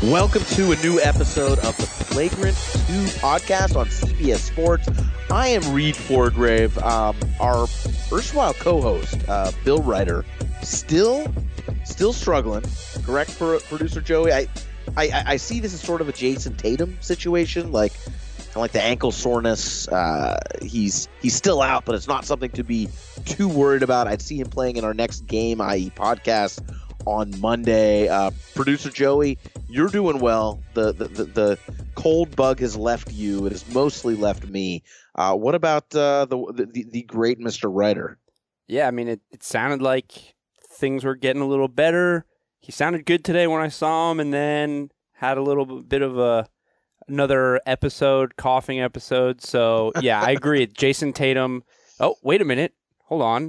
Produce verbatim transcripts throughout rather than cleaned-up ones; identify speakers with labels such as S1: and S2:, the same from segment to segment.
S1: Welcome to a new episode of the Flagrant two podcast on C B S Sports. I am Reed Forgrave, um, our erstwhile co-host, uh, Bill Ryder, still still struggling. Correct, for producer Joey? I, I I see this as sort of a Jason Tatum situation, like like the ankle soreness. Uh, he's he's still out, but it's not something to be too worried about. I'd see him playing in our next game, that is podcast, on Monday. Uh, producer Joey, you're doing well. The, the the the cold bug has left you. It has mostly left me. Uh, what about uh, the, the the great Mister Ryder?
S2: Yeah, I mean, it, it sounded like things were getting a little better. He sounded good today when I saw him, and then had a little bit of a another episode, coughing episode. So, yeah, I agree. Jason Tatum. Oh, wait a minute. Hold on.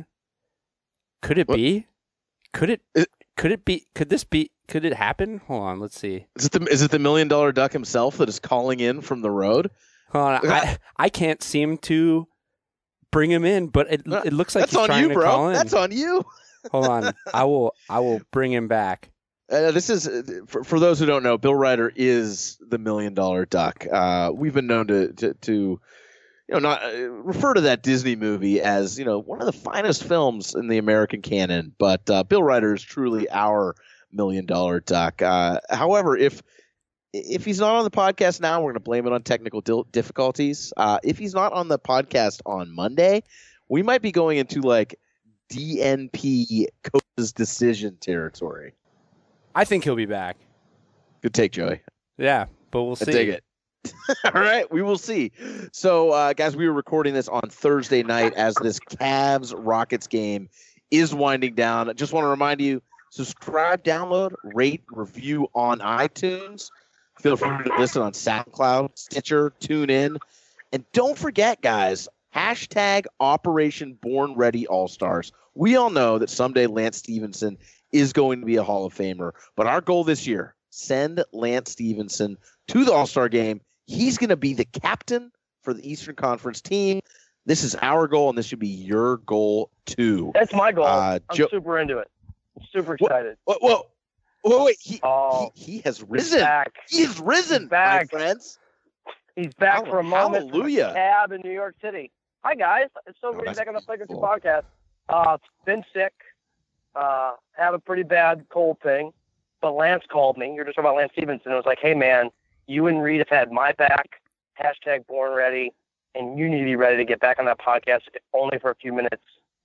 S2: Could it what? be? Could it, it? Could it be? Could this be? Could it happen? Hold on. Let's see.
S1: Is it the is it the million dollar duck himself that is calling in from the road?
S2: Hold on. I I can't seem to bring him in, but it it looks like
S1: that's
S2: he's
S1: on
S2: trying
S1: you,
S2: to
S1: bro.
S2: call in.
S1: That's on you.
S2: Hold on. I will I will bring him back.
S1: Uh, this is for, for those who don't know. Bill Ryder is the million dollar duck. Uh, we've been known to to, to you know not uh, refer to that Disney movie as you know one of the finest films in the American canon. But uh, Bill Ryder is truly our million dollar duck. Uh, however, if if he's not on the podcast now, we're going to blame it on technical dil- difficulties. Uh, if he's not on the podcast on Monday, we might be going into like D N P coach's decision territory.
S2: I think he'll be back.
S1: Good take, Joey.
S2: Yeah, but we'll see.
S1: I dig it. All right, we will see. So, uh, guys, we were recording this on Thursday night as this Cavs-Rockets game is winding down. I just want to remind you, subscribe, download, rate, review on iTunes. Feel free to listen on SoundCloud, Stitcher, TuneIn. And don't forget, guys, hashtag Operation Born Ready All-Stars. We all know that someday Lance Stephenson is going to be a Hall of Famer. But our goal this year, send Lance Stephenson to the All-Star game. He's going to be the captain for the Eastern Conference team. This is our goal, and this should be your goal, too.
S3: That's my goal.
S1: Uh,
S3: I'm
S1: jo-
S3: super into it. I'm super excited.
S1: Whoa, whoa, whoa, wait. He,
S3: oh,
S1: he, he has risen.
S3: He's back.
S1: He has risen,
S3: he's back.
S1: my friends.
S3: He's back for a moment
S1: Hallelujah.
S3: from a cab in New York City. Hi, guys. It's so
S1: oh,
S3: great to be back on the Flagrant two
S1: cool.
S3: podcast. Uh, been sick. Uh, have a pretty bad cold thing. But Lance called me. You're just talking about Lance Stephenson. It was like, hey, man, you and Reed have had my back. Hashtag born ready. And you need to be ready to get back on that podcast if only for a few minutes.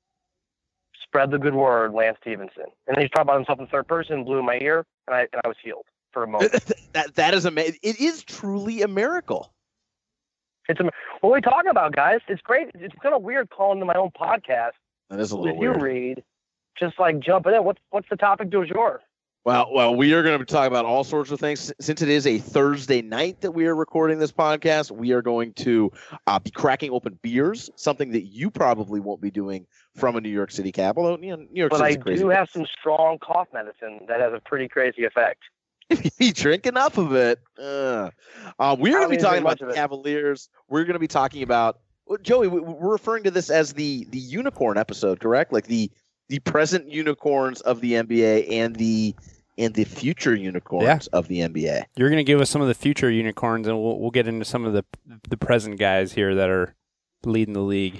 S3: Spread the good word, Lance Stephenson. And then he's talking about himself in third person, blew in my ear, and I and I was healed for a moment.
S1: that That is amazing. It is truly a miracle.
S3: It's a, what are we talking about, guys? It's great. It's kind of weird calling to my own podcast.
S1: That is a little
S3: with
S1: weird.
S3: you, Reed, just like jumping in. What's what's the topic du jour?
S1: Well, well, we are going to be talking about all sorts of things. Since it is a Thursday night that we are recording this podcast, we are going to uh, be cracking open beers, something that you probably won't be doing from a New York City cab, although you know, New York
S3: But
S1: City's
S3: I
S1: a crazy
S3: do
S1: place.
S3: have some strong cough medicine that has a pretty crazy effect.
S1: If you drink enough of it, uh, uh, we're going to be talking about the Cavaliers. We're going to be talking about well, Joey. we- We're referring to this as the the unicorn episode, correct? Like the the present unicorns of the N B A and the and the future unicorns
S2: Yeah.
S1: of the N B A.
S2: You're going to give us some of the future unicorns, and we'll we'll get into some of the the present guys here that are leading the league.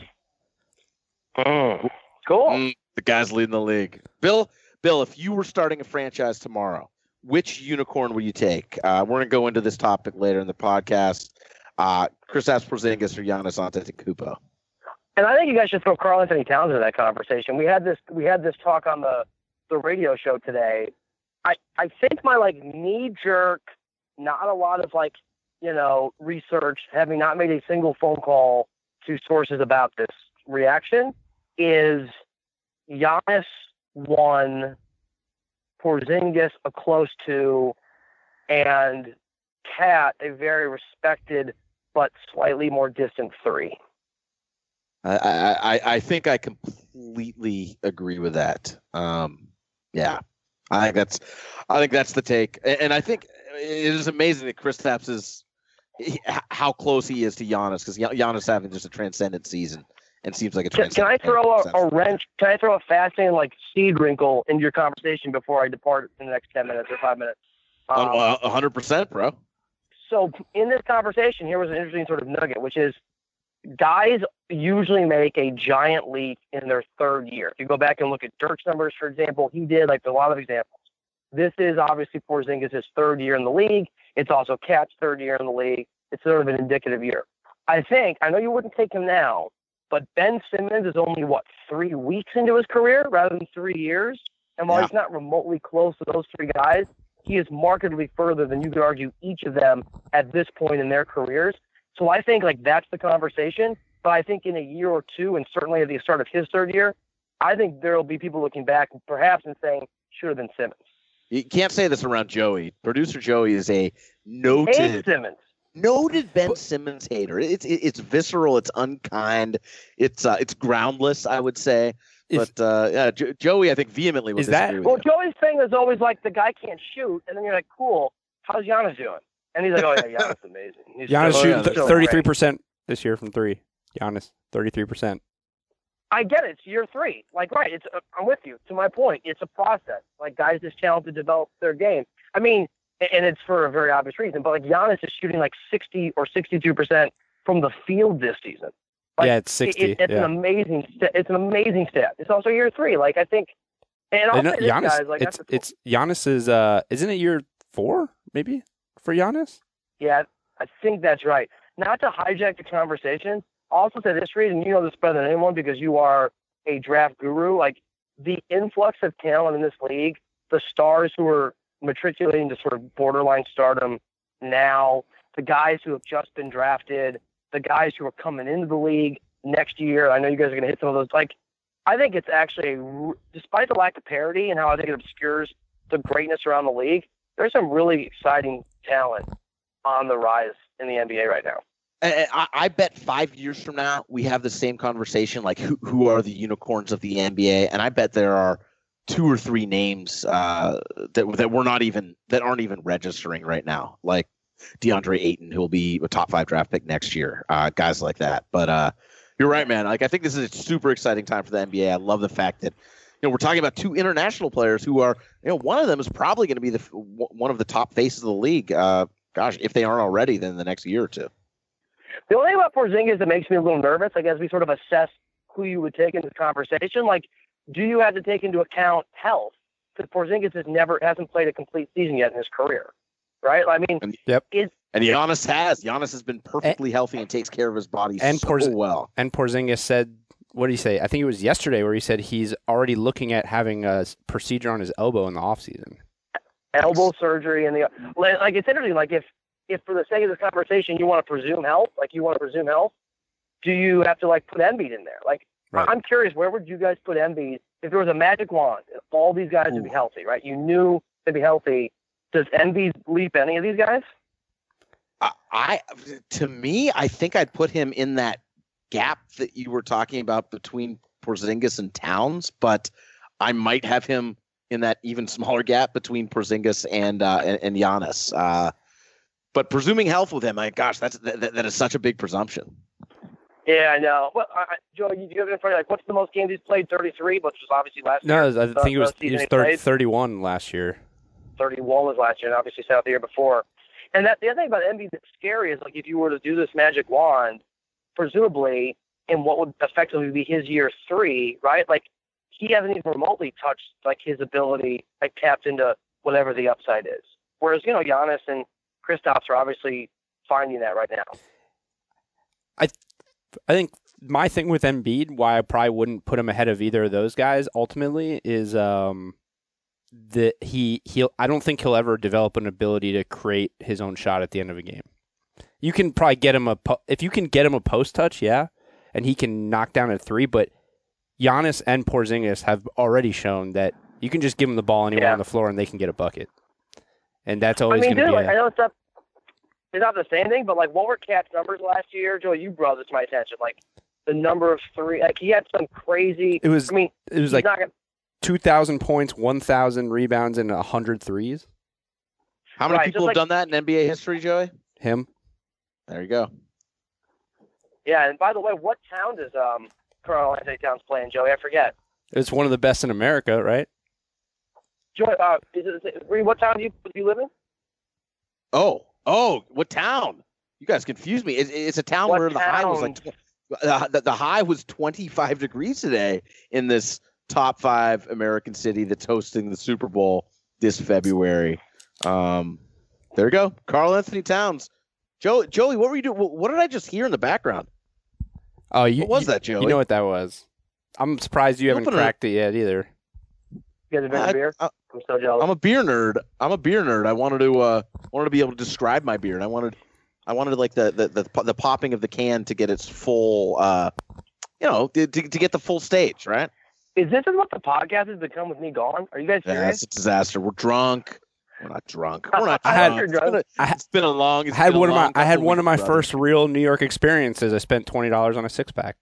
S3: Mm. Cool.
S1: Mm, the guys leading the league. Bill, Bill, if you were starting a franchise tomorrow, which unicorn would you take? Uh, we're going to go into this topic later in the podcast. Uh, Kristaps Porzingis or Giannis Antetokounmpo?
S3: And I think you guys should throw Karl Anthony Towns into that conversation. We had this we had this talk on the, the radio show today. I, I think my like knee jerk, not a lot of like, you know, research, having not made a single phone call to sources about this reaction is Giannis one, Porzingis a close two, and Cat a very respected but slightly more distant three.
S1: I, I, I think I completely agree with that. Um, yeah, I think that's, I think that's the take, and, and I think it is amazing that Kristaps is how close he is to Giannis because Giannis having just a transcendent season and seems like a
S3: Can, can I throw a, a wrench? Can I throw a fascinating like seed wrinkle into your conversation before I depart in the next ten minutes or five minutes? Um,
S1: one hundred percent, bro.
S3: So in this conversation, here was an interesting sort of nugget, which is guys usually make a giant leap in their third year. If you go back and look at Dirk's numbers, for example, he did like a lot of examples. This is obviously Porzingis' third year in the league. It's also Cat's third year in the league. It's sort of an indicative year. I think, I know you wouldn't take him now, but Ben Simmons is only, what, three weeks into his career rather than three years? And while
S1: Yeah.
S3: he's not remotely close to those three guys, he is markedly further than you could argue each of them at this point in their careers. So I think like that's the conversation. But I think in a year or two, and certainly at the start of his third year, I think there will be people looking back perhaps and saying, should have been Simmons.
S1: You can't say this around Joey. Producer Joey is a
S3: Hates
S1: noted,
S3: Simmons.
S1: noted Ben Simmons hater. It's it's visceral. It's unkind. It's uh, it's groundless, I would say.
S2: Is-
S1: But uh, yeah, Jo- Joey, I think vehemently would
S2: Is that-
S1: disagree with
S3: Well,
S1: you.
S3: Joey's thing is always like the guy can't shoot, and then you're like, cool. How's Giannis doing? And he's like, oh yeah, Giannis is amazing. He's
S2: Giannis
S3: so-
S2: shooting
S3: he's so
S2: thirty-three
S3: great.
S2: percent this year from three. Giannis, thirty-three percent.
S3: I get it. It's year three. Like, right. It's. Uh, I'm with you. To my point, it's a process. Like, guys just challenge to develop their game. I mean, a- and it's for a very obvious reason. But like, Giannis is shooting like sixty or sixty-two percent from the field this season. Like,
S2: Yeah, it's sixty.
S3: It, it's
S2: yeah.
S3: an amazing. St- it's an amazing stat. It's also year three. Like, I think. And I'll
S2: And, uh,
S3: say this,
S2: Giannis,
S3: guys. Like,
S2: it's
S3: after-
S2: it's Giannis's. Uh, isn't it year four maybe for Giannis?
S3: Yeah, I think that's right. Not to hijack the conversation, I'll also say this, Reed, and you know this better than anyone because you are a draft guru. Like, the influx of talent in this league, the stars who are matriculating to sort of borderline stardom now, the guys who have just been drafted, the guys who are coming into the league next year. I know you guys are going to hit some of those. Like, I think it's actually, despite the lack of parity and how I think it obscures the greatness around the league, there's some really exciting talent on the rise in the N B A right now.
S1: I, I, I bet five years from now we have the same conversation. Like, who who are the unicorns of the N B A? And I bet there are two or three names uh, that that we're not even that aren't even registering right now. Like DeAndre Ayton, who will be a top five draft pick next year. Uh, guys like that. But uh, you're right, man. Like, I think this is a super exciting time for the N B A. I love the fact that, you know, we're talking about two international players who are, you know, one of them is probably going to be the one of the top faces of the league. Uh, gosh, if they aren't already, then the next year or two.
S3: The only thing about Porzingis that makes me a little nervous, I guess, we sort of assess who you would take into the conversation. Like, do you have to take into account health? Because Porzingis has never hasn't played a complete season yet in his career, right? I mean,
S1: And,
S2: Yep.
S3: is
S1: and Giannis has. Giannis has been perfectly healthy and takes care of his body
S2: And
S1: so
S2: Porz-
S1: well.
S2: And Porzingis said, what did he say? I think it was yesterday where he said he's already looking at having a s- procedure on his elbow in the offseason.
S3: elbow surgery and the like. It's interesting. Like, if if for the sake of this conversation you want to presume health, like you want to presume health, do you have to like put Embiid in there? Like,
S2: Right.
S3: I'm curious, where would you guys put Embiid if there was a magic wand? And all these guys would be healthy, right? You knew they'd be healthy. Does Embiid leap any of these guys?
S1: I, I to me, I think I'd put him in that gap that you were talking about between Porzingis and Towns, but I might have him in that even smaller gap between Porzingis and uh, and, and Giannis. Uh, but presuming health with him, my gosh, that's that, that is such a big presumption.
S3: Yeah, I know. Well, I, I- Joe, you, you have it in front of you, like, what's the most games he's played? thirty-three, which was obviously last
S2: No,
S3: year.
S2: I think it was,
S3: Uh,
S2: he was
S3: season
S2: thir-
S3: played.
S2: thirty-one last year.
S3: thirty-one was last year, and obviously set out the year before. And that the other thing about Embiid that's scary is, like, if you were to do this magic wand, presumably in what would effectively be his year three, right? Like, he hasn't even remotely touched like his ability, like, tapped into whatever the upside is. Whereas, you know, Giannis and Kristaps are obviously finding that right now.
S2: I think my thing with Embiid, why I probably wouldn't put him ahead of either of those guys ultimately, is um, that he he'll. I don't think he'll ever develop an ability to create his own shot at the end of a game. You can probably get him a po- if you can get him a post touch, yeah, and he can knock down a three. But Giannis and Porzingis have already shown that you can just give them the ball anywhere
S3: Yeah.
S2: on the floor and they can get a bucket, and that's
S3: I
S2: always
S3: mean,
S2: going to
S3: dude,
S2: be.
S3: like, I
S2: a,
S3: know it's not, it's not the same thing, but, like, what were Cat's numbers last year? Joe, you brought this to my attention. Like, the number of three, like, he had some crazy.
S2: it was
S3: I mean,
S2: it was
S3: he's
S2: like
S3: not gonna,
S2: two thousand points, one thousand rebounds, and one hundred threes.
S1: How many
S3: Right,
S1: people
S3: just
S1: have
S3: like-
S1: done that in N B A history, Joey?
S2: Him.
S1: There you go.
S3: yeah, and by the way, what town does um Carl Anthony Towns play in, Joey? I forget.
S2: It's one of the best in America, right?
S3: Joey, uh, is it, is it, Reed, what town do you, do you live in?
S1: Oh, oh, what town? You guys confused me. It's, it's a town
S3: What
S1: where the high was like
S3: town?
S1: uh, the, the high was twenty-five degrees today in this top five American city that's hosting the Super Bowl this February. Um, there you go, Karl Anthony Towns. Joe, Joey, what were you doing? What did I just hear in the background?
S2: Oh, you,
S1: What was
S2: you,
S1: that, Joey?
S2: You know what that was? I'm surprised you haven't
S1: Open it.
S2: cracked it yet either.
S3: You guys have been
S1: I-
S3: a beer?
S1: I-
S3: I'm so jealous.
S1: I'm a beer nerd. I'm a beer nerd. I wanted to uh wanted to be able to describe my beer, and I wanted I wanted like the the the, the popping of the can to get its full uh you know to, to to get the full stage, right?
S3: Is this what the podcast has become with me gone? Are you guys
S1: Yeah,
S3: serious?
S1: it's a disaster. We're drunk. We're not drunk. We're not
S3: I
S1: drunk.
S3: had-
S1: It's been a,
S2: I had-
S1: it's been a long. It's
S2: I had
S1: been a
S2: one of my
S1: long
S2: I had
S1: couple
S2: one of my
S1: weeks, brother.
S2: first real New York experiences. I spent twenty dollars on a six pack.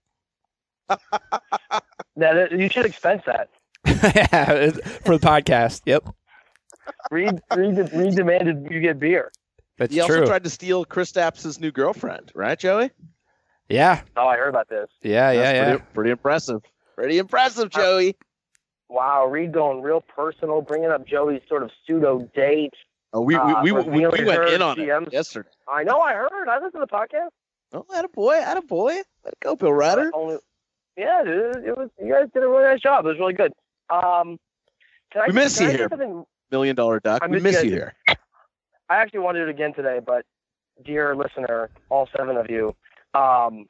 S3: That you should expense that.
S2: Yeah, it's- for the podcast. Yep,
S3: Reed, Reed, Reed demanded you get beer.
S2: that's
S1: He also
S2: true.
S1: tried to steal Chris Stapps' new girlfriend, right, Joey?
S2: Yeah,
S3: Oh, I heard about this.
S2: yeah, yeah,
S1: That's
S2: yeah.
S1: Pretty, pretty impressive. Pretty impressive, Joey.
S3: Wow, Reed going real personal, bringing up Joey's sort of pseudo date.
S1: Oh, we we
S3: Uh,
S1: we, we, we
S3: revealing
S1: went
S3: her
S1: in on
S3: G
S1: it
S3: Ms.
S1: yesterday.
S3: I know, I heard. I listened to the podcast.
S1: Oh, attaboy, attaboy. Let it go, Bill Ryder.
S3: Uh, only, yeah, dude, it was. You guys did a really nice job. It was really good. Um, can I,
S1: We miss
S3: can
S1: you
S3: I say
S1: here.
S3: something?
S1: Million Dollar Duck.
S3: I
S1: We
S3: miss
S1: miss
S3: you
S1: you
S3: guys.
S1: here.
S3: I actually wanted to do it again today, but dear listener, all seven of you, um,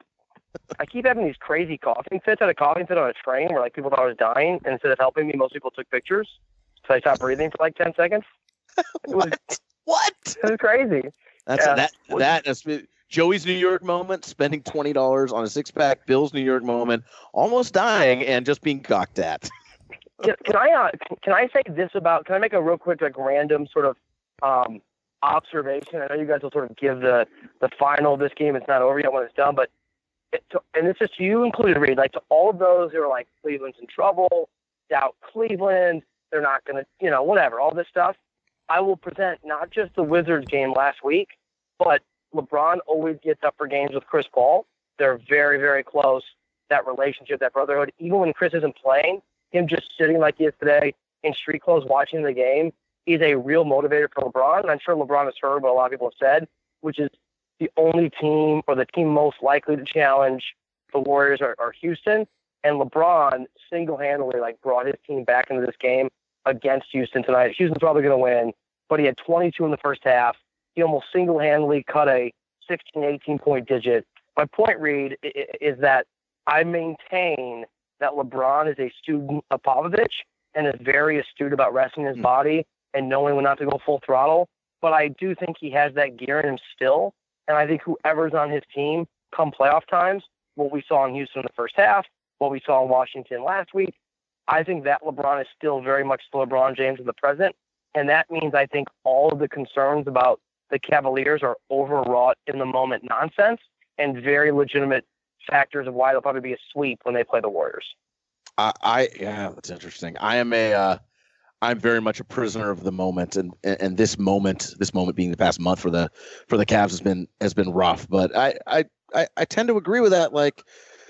S3: I keep having these crazy coughing fits. I had a coughing fit on a train where like people thought I was dying, and instead of helping me, most people took pictures. So I stopped breathing for like ten seconds. It was,
S1: What?
S3: it was crazy.
S1: That's
S3: Yeah.
S1: that that is Joey's New York moment, spending twenty dollars on a six pack. Bill's New York moment, almost dying and just being cocked at.
S3: Can, can I uh, can I say this about? Can I make a real quick like random sort of um, observation? I know you guys will sort of give the the final of this game. It's not over yet when it's done, but it, to, and it's just you included, Reed. Like to all of those who are like Cleveland's in trouble, doubt Cleveland, they're not going to, you know, whatever, all this stuff. I will present not just the Wizards game last week, but LeBron always gets up for games with Chris Paul. They're very, very close. That relationship, that brotherhood, even when Chris isn't playing, him just sitting like he is today in street clothes watching the game is a real motivator for LeBron. And I'm sure LeBron has heard what a lot of people have said, which is the only team or the team most likely to challenge the Warriors are, are Houston. And LeBron single-handedly like brought his team back into this game against Houston tonight. Houston's probably going to win, but he had twenty-two in the first half. He almost single-handedly cut a sixteen, eighteen point digit. My point, Reed, is that I maintain that LeBron is a student of Popovich and is very astute about resting his body and knowing when not to go full throttle. But I do think he has that gear in him still. And I think whoever's on his team come playoff times, what we saw in Houston in the first half, what we saw in Washington last week, I think that LeBron is still very much the LeBron James of the present. And that means I think all of the concerns about the Cavaliers are overwrought in the moment nonsense and very legitimate factors of why they'll probably be a sweep when they play the Warriors.
S1: I, I yeah, that's interesting. I am a, uh, I'm very much a prisoner of the moment, and, and and this moment, this moment being the past month for the for the Cavs has been has been rough. But I I I, I tend to agree with that. Like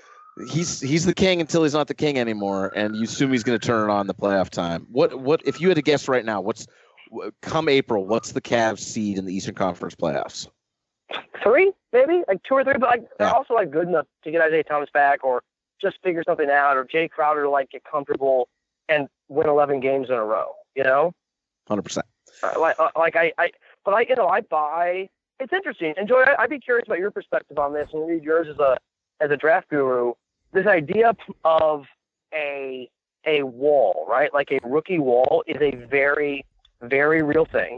S1: he's he's the king until he's not the king anymore, and you assume he's going to turn it on the playoff time. What what if you had to guess right now? What's come April? What's the Cavs seed in the Eastern Conference playoffs?
S3: Three, maybe like two or three, but like they're
S1: Yeah.
S3: also like good enough to get Isaiah Thomas back, or just figure something out, or Jay Crowder to like get comfortable and win eleven games in a row. You know,
S1: Hundred percent.
S3: uh, like uh, like I, I, but I you know I buy. It's interesting. And Joy, I, I'd be curious about your perspective on this, and read yours as a as a draft guru. This idea of a a wall, right? Like a rookie wall is a very very real thing,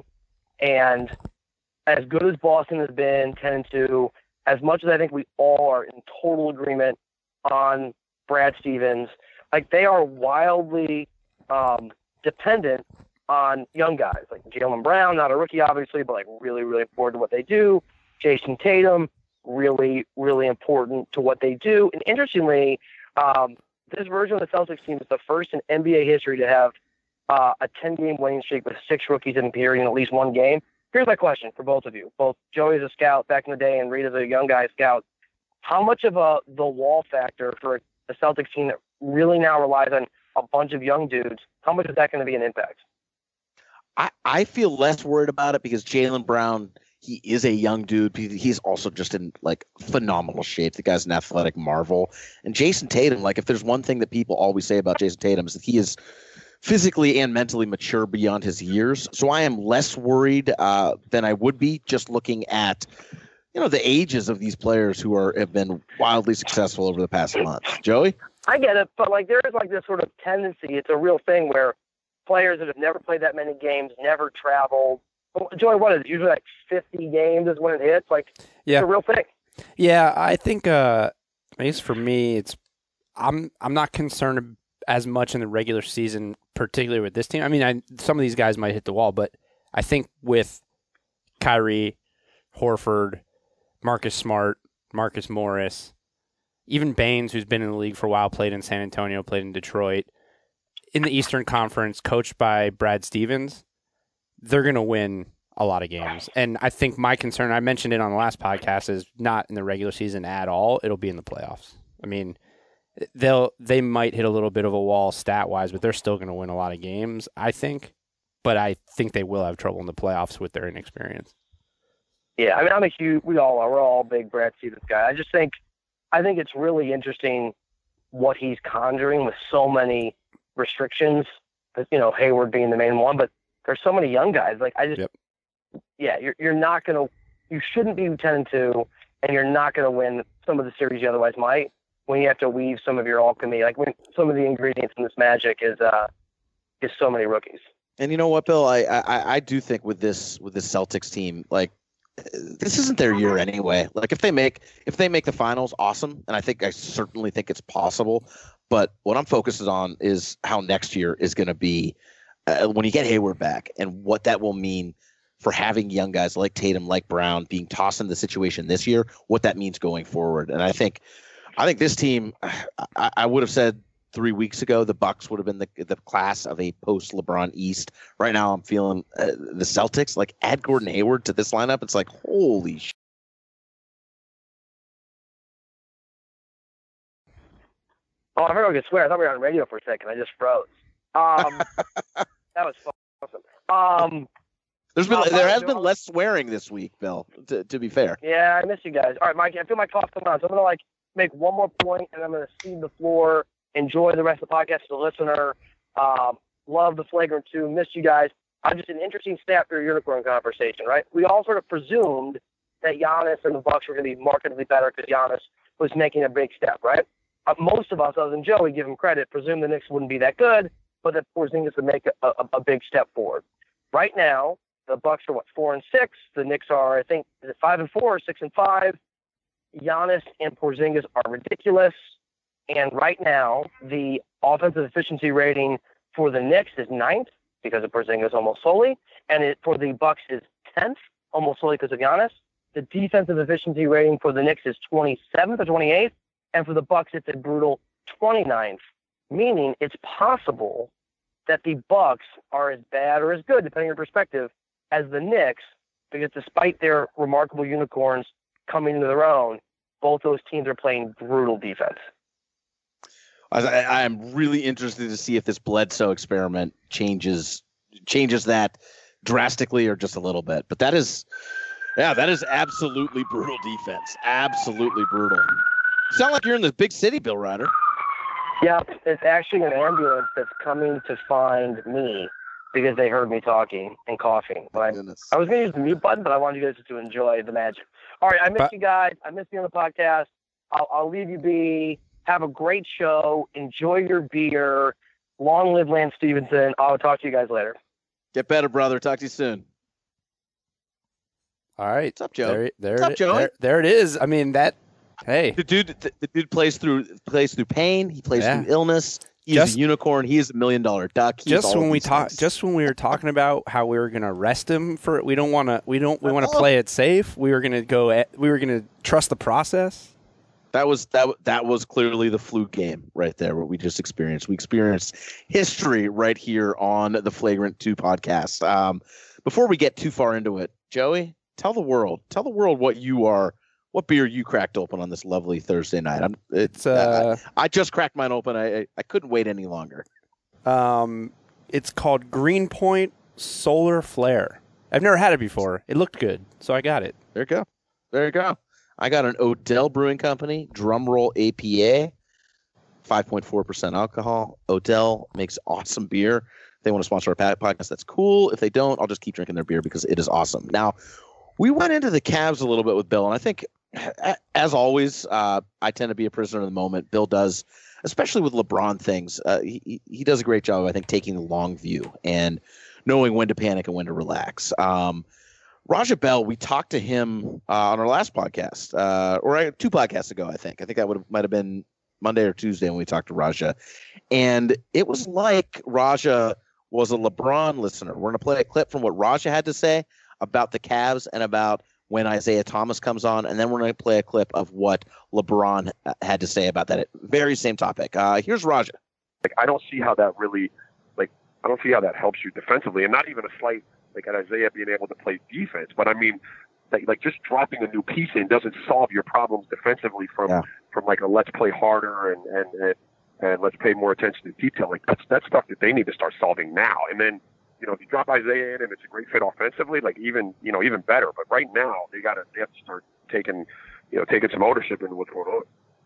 S3: and as good as Boston has been, ten and two, as much as I think we all are in total agreement on Brad Stevens, like they are wildly um, dependent on young guys, like Jaylen Brown, not a rookie obviously, but like really, really important to what they do. Jason Tatum, really, really important to what they do. And interestingly, um, this version of the Celtics team is the first in N B A history to have uh, a ten-game winning streak with six rookies in a period in at least one game. Here's my question for both of you, both Joey as a scout back in the day and Reed as a young guy scout. How much of a the wall factor for a Celtics team that really now relies on a bunch of young dudes, how much is that going to be an impact?
S1: I, I feel less worried about it because Jaylen Brown He is a young dude. He's also just in like phenomenal shape. The guy's an athletic marvel. And Jason Tatum, like if there's one thing that people always say about Jason Tatum is that he is physically and mentally mature beyond his years. So I am less worried uh, than I would be just looking at, you know, the ages of these players who are have been wildly successful over the past month. Joey?
S3: I get it, but like there is like this sort of tendency. It's a real thing where players that have never played that many games, never traveled. Joey, what is it? Usually like fifty games is when it hits. Like,
S2: yeah.
S3: It's a real thing.
S2: Yeah, I think, uh, at least for me, it's I'm I'm not concerned as much in the regular season, particularly with this team. I mean, I, some of these guys might hit the wall, but I think with Kyrie, Horford, Marcus Smart, Marcus Morris, even Baines, who's been in the league for a while, played in San Antonio, played in Detroit, in the Eastern Conference, coached by Brad Stevens, they're going to win a lot of games. And I think my concern, I mentioned it on the last podcast, is not in the regular season at all. It'll be in the playoffs. I mean, they'll they might hit a little bit of a wall stat-wise, but they're still going to win a lot of games, I think. But I think they will have trouble in the playoffs with their inexperience.
S3: Yeah, I mean, I'm a huge, we all are, we're all big Brad Stevens guy. I just think, I think it's really interesting what he's conjuring with so many restrictions, you know, Hayward being the main one, but there's so many young guys. Like, I just,
S2: yep.
S3: yeah, you're you're not going to, you shouldn't be ten and two, and you're not going to win some of the series you otherwise might when you have to weave some of your alchemy. Like, when some of the ingredients in this magic is, uh, is so many rookies.
S1: And you know what, Bill? I, I, I do think with this, with this Celtics team, like, this isn't their year anyway. Like, if they make, if they make the finals, awesome. And I think, I certainly think it's possible. But what I'm focused on is how next year is going to be uh, when you get Hayward back and what that will mean for having young guys like Tatum, like Brown being tossed in the situation this year, what that means going forward. And I think, I think this team, I, I would have said three weeks ago, the Bucks would have been the, the class of a post LeBron East. Right now I'm feeling uh, the Celtics, like add Gordon Hayward to this lineup. It's like, holy shit.
S3: Oh, I forgot I could swear. I thought we were on radio for a second. I just froze. Um, that was awesome. Um,
S1: There's been
S3: uh,
S1: there has been less swearing this week, Bill. To, to be fair.
S3: Yeah, I miss you guys. All right, Mike. I feel my cough coming on, so I'm gonna like make one more point, and I'm gonna cede the floor. Enjoy the rest of the podcast as a listener. Um, love the Flagrant two. Miss you guys. I'm just an interesting stat for your unicorn conversation, right? We all sort of presumed that Giannis and the Bucks were going to be markedly better because Giannis was making a big step, right? Uh, most of us, other than Joey, give him credit, presume the Knicks wouldn't be that good, but that Porzingis would make a, a, a big step forward. Right now, the Bucks are what, four and six. The Knicks are, I think, is it five and four, or six and five. Giannis and Porzingis are ridiculous. And right now, the offensive efficiency rating for the Knicks is ninth because of Porzingis almost solely, and it, for the Bucks is tenth almost solely because of Giannis. The defensive efficiency rating for the Knicks is twenty-seventh or twenty-eighth, and for the Bucks it's a brutal twenty-ninth. Meaning it's possible that the Bucks are as bad or as good, depending on your perspective, as the Knicks, because despite their remarkable unicorns coming into their own, both those teams are playing brutal defense.
S1: I, I'm really interested to see if this Bledsoe experiment changes changes that drastically or just a little bit. But that is, yeah, that is absolutely brutal defense. Absolutely brutal. You sound like you're in the big city, Bill Ryder.
S3: Yeah, it's actually an ambulance that's coming to find me because they heard me talking and coughing. But I, I was going to use the mute button, but I wanted you guys to enjoy the magic. All right, I miss but, you guys. I miss you on the podcast. I'll, I'll leave you be. Have a great show. Enjoy your beer. Long live Lance Stevenson. I'll talk to you guys later.
S1: Get better, brother. Talk to you soon.
S2: All right.
S1: What's up, Joe?
S2: There, there,
S1: What's up, Joe?
S2: There, there it is. I mean, that, hey.
S1: The dude the, the dude plays through plays through pain. He plays
S2: yeah.
S1: through illness. He's just, a unicorn. He is a million dollar duck. He's
S2: just when we
S1: talk,
S2: just when we were talking about how we were going to arrest him for it, we don't want to. We don't. We want to play it safe. We were going to go. At, we were going to trust the process.
S1: That was that. That was clearly the fluke game right there. What we just experienced. We experienced history right here on the Flagrant two podcast. Um, before we get too far into it, Joey, tell the world. Tell the world what you are. What beer you cracked open on this lovely Thursday night? I'm, it's. Uh, I, I just cracked mine open. I, I I couldn't wait any longer.
S2: Um, it's called Greenpoint Solar Flare. I've never had it before. It looked good, so I got it.
S1: There you go. There you go. I got an Odell Brewing Company, drumroll A P A, five point four percent alcohol. Odell makes awesome beer. If they want to sponsor our podcast, that's cool. If they don't, I'll just keep drinking their beer because it is awesome. Now, we went into the Cavs a little bit with Bill, and I think, as always, uh, I tend to be a prisoner of the moment. Bill does, especially with LeBron things. Uh, he, he does a great job, I think, taking the long view and knowing when to panic and when to relax. Um, Raja Bell, we talked to him uh, on our last podcast, uh, or two podcasts ago, I think. I think that would might have been Monday or Tuesday when we talked to Raja. And it was like Raja was a LeBron listener. We're going to play a clip from what Raja had to say about the Cavs and about when Isaiah Thomas comes on, and then we're going to play a clip of what LeBron had to say about that very same topic. Uh, here's Raja.
S4: Like, I don't see how that really, like, I don't see how that helps you defensively, and not even a slight, like, at Isaiah being able to play defense. But, I mean, like, like just dropping a new piece in doesn't solve your problems defensively from, yeah. from like, a let's play harder and, and, and, and let's pay more attention to detail. Like, that's, that's stuff that they need to start solving now. And then, you know, if you drop Isaiah in and it's a great fit offensively, like even, you know, even better. But right now they got to, they have to start taking, you know, taking some ownership into what's going on.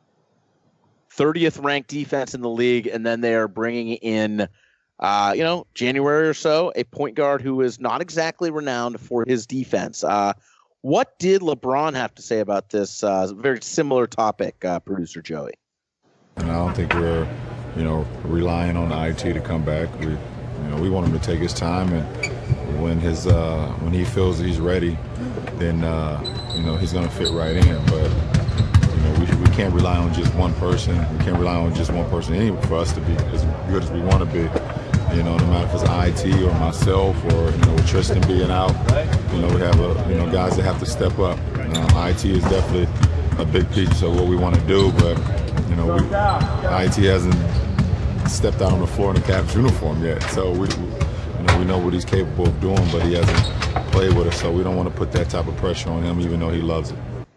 S1: thirtieth ranked defense in the league. And then they are bringing in, uh, you know, January or so, a point guard who is not exactly renowned for his defense. Uh, what did LeBron have to say about this uh, very similar topic, uh, producer Joey?
S5: And I don't think we're, you know, relying on I T to come back. We, You know, we want him to take his time, and when his uh, when he feels that he's ready, then uh, you know he's going to fit right in. But you know, we we can't rely on just one person. We can't rely on just one person anyway for us to be as good as we want to be. You know, no matter if it's I T or myself or you know with Tristan being out, you know we have a, you know guys that have to step up. Uh, I T is definitely a big piece of what we want to do, but you know we, I T hasn't stepped out on the floor in the Cavs uniform yet, so we, we, you know, we know what he's capable of doing, but he hasn't played with us, so we don't want to put that type of pressure on him, even though he loves it.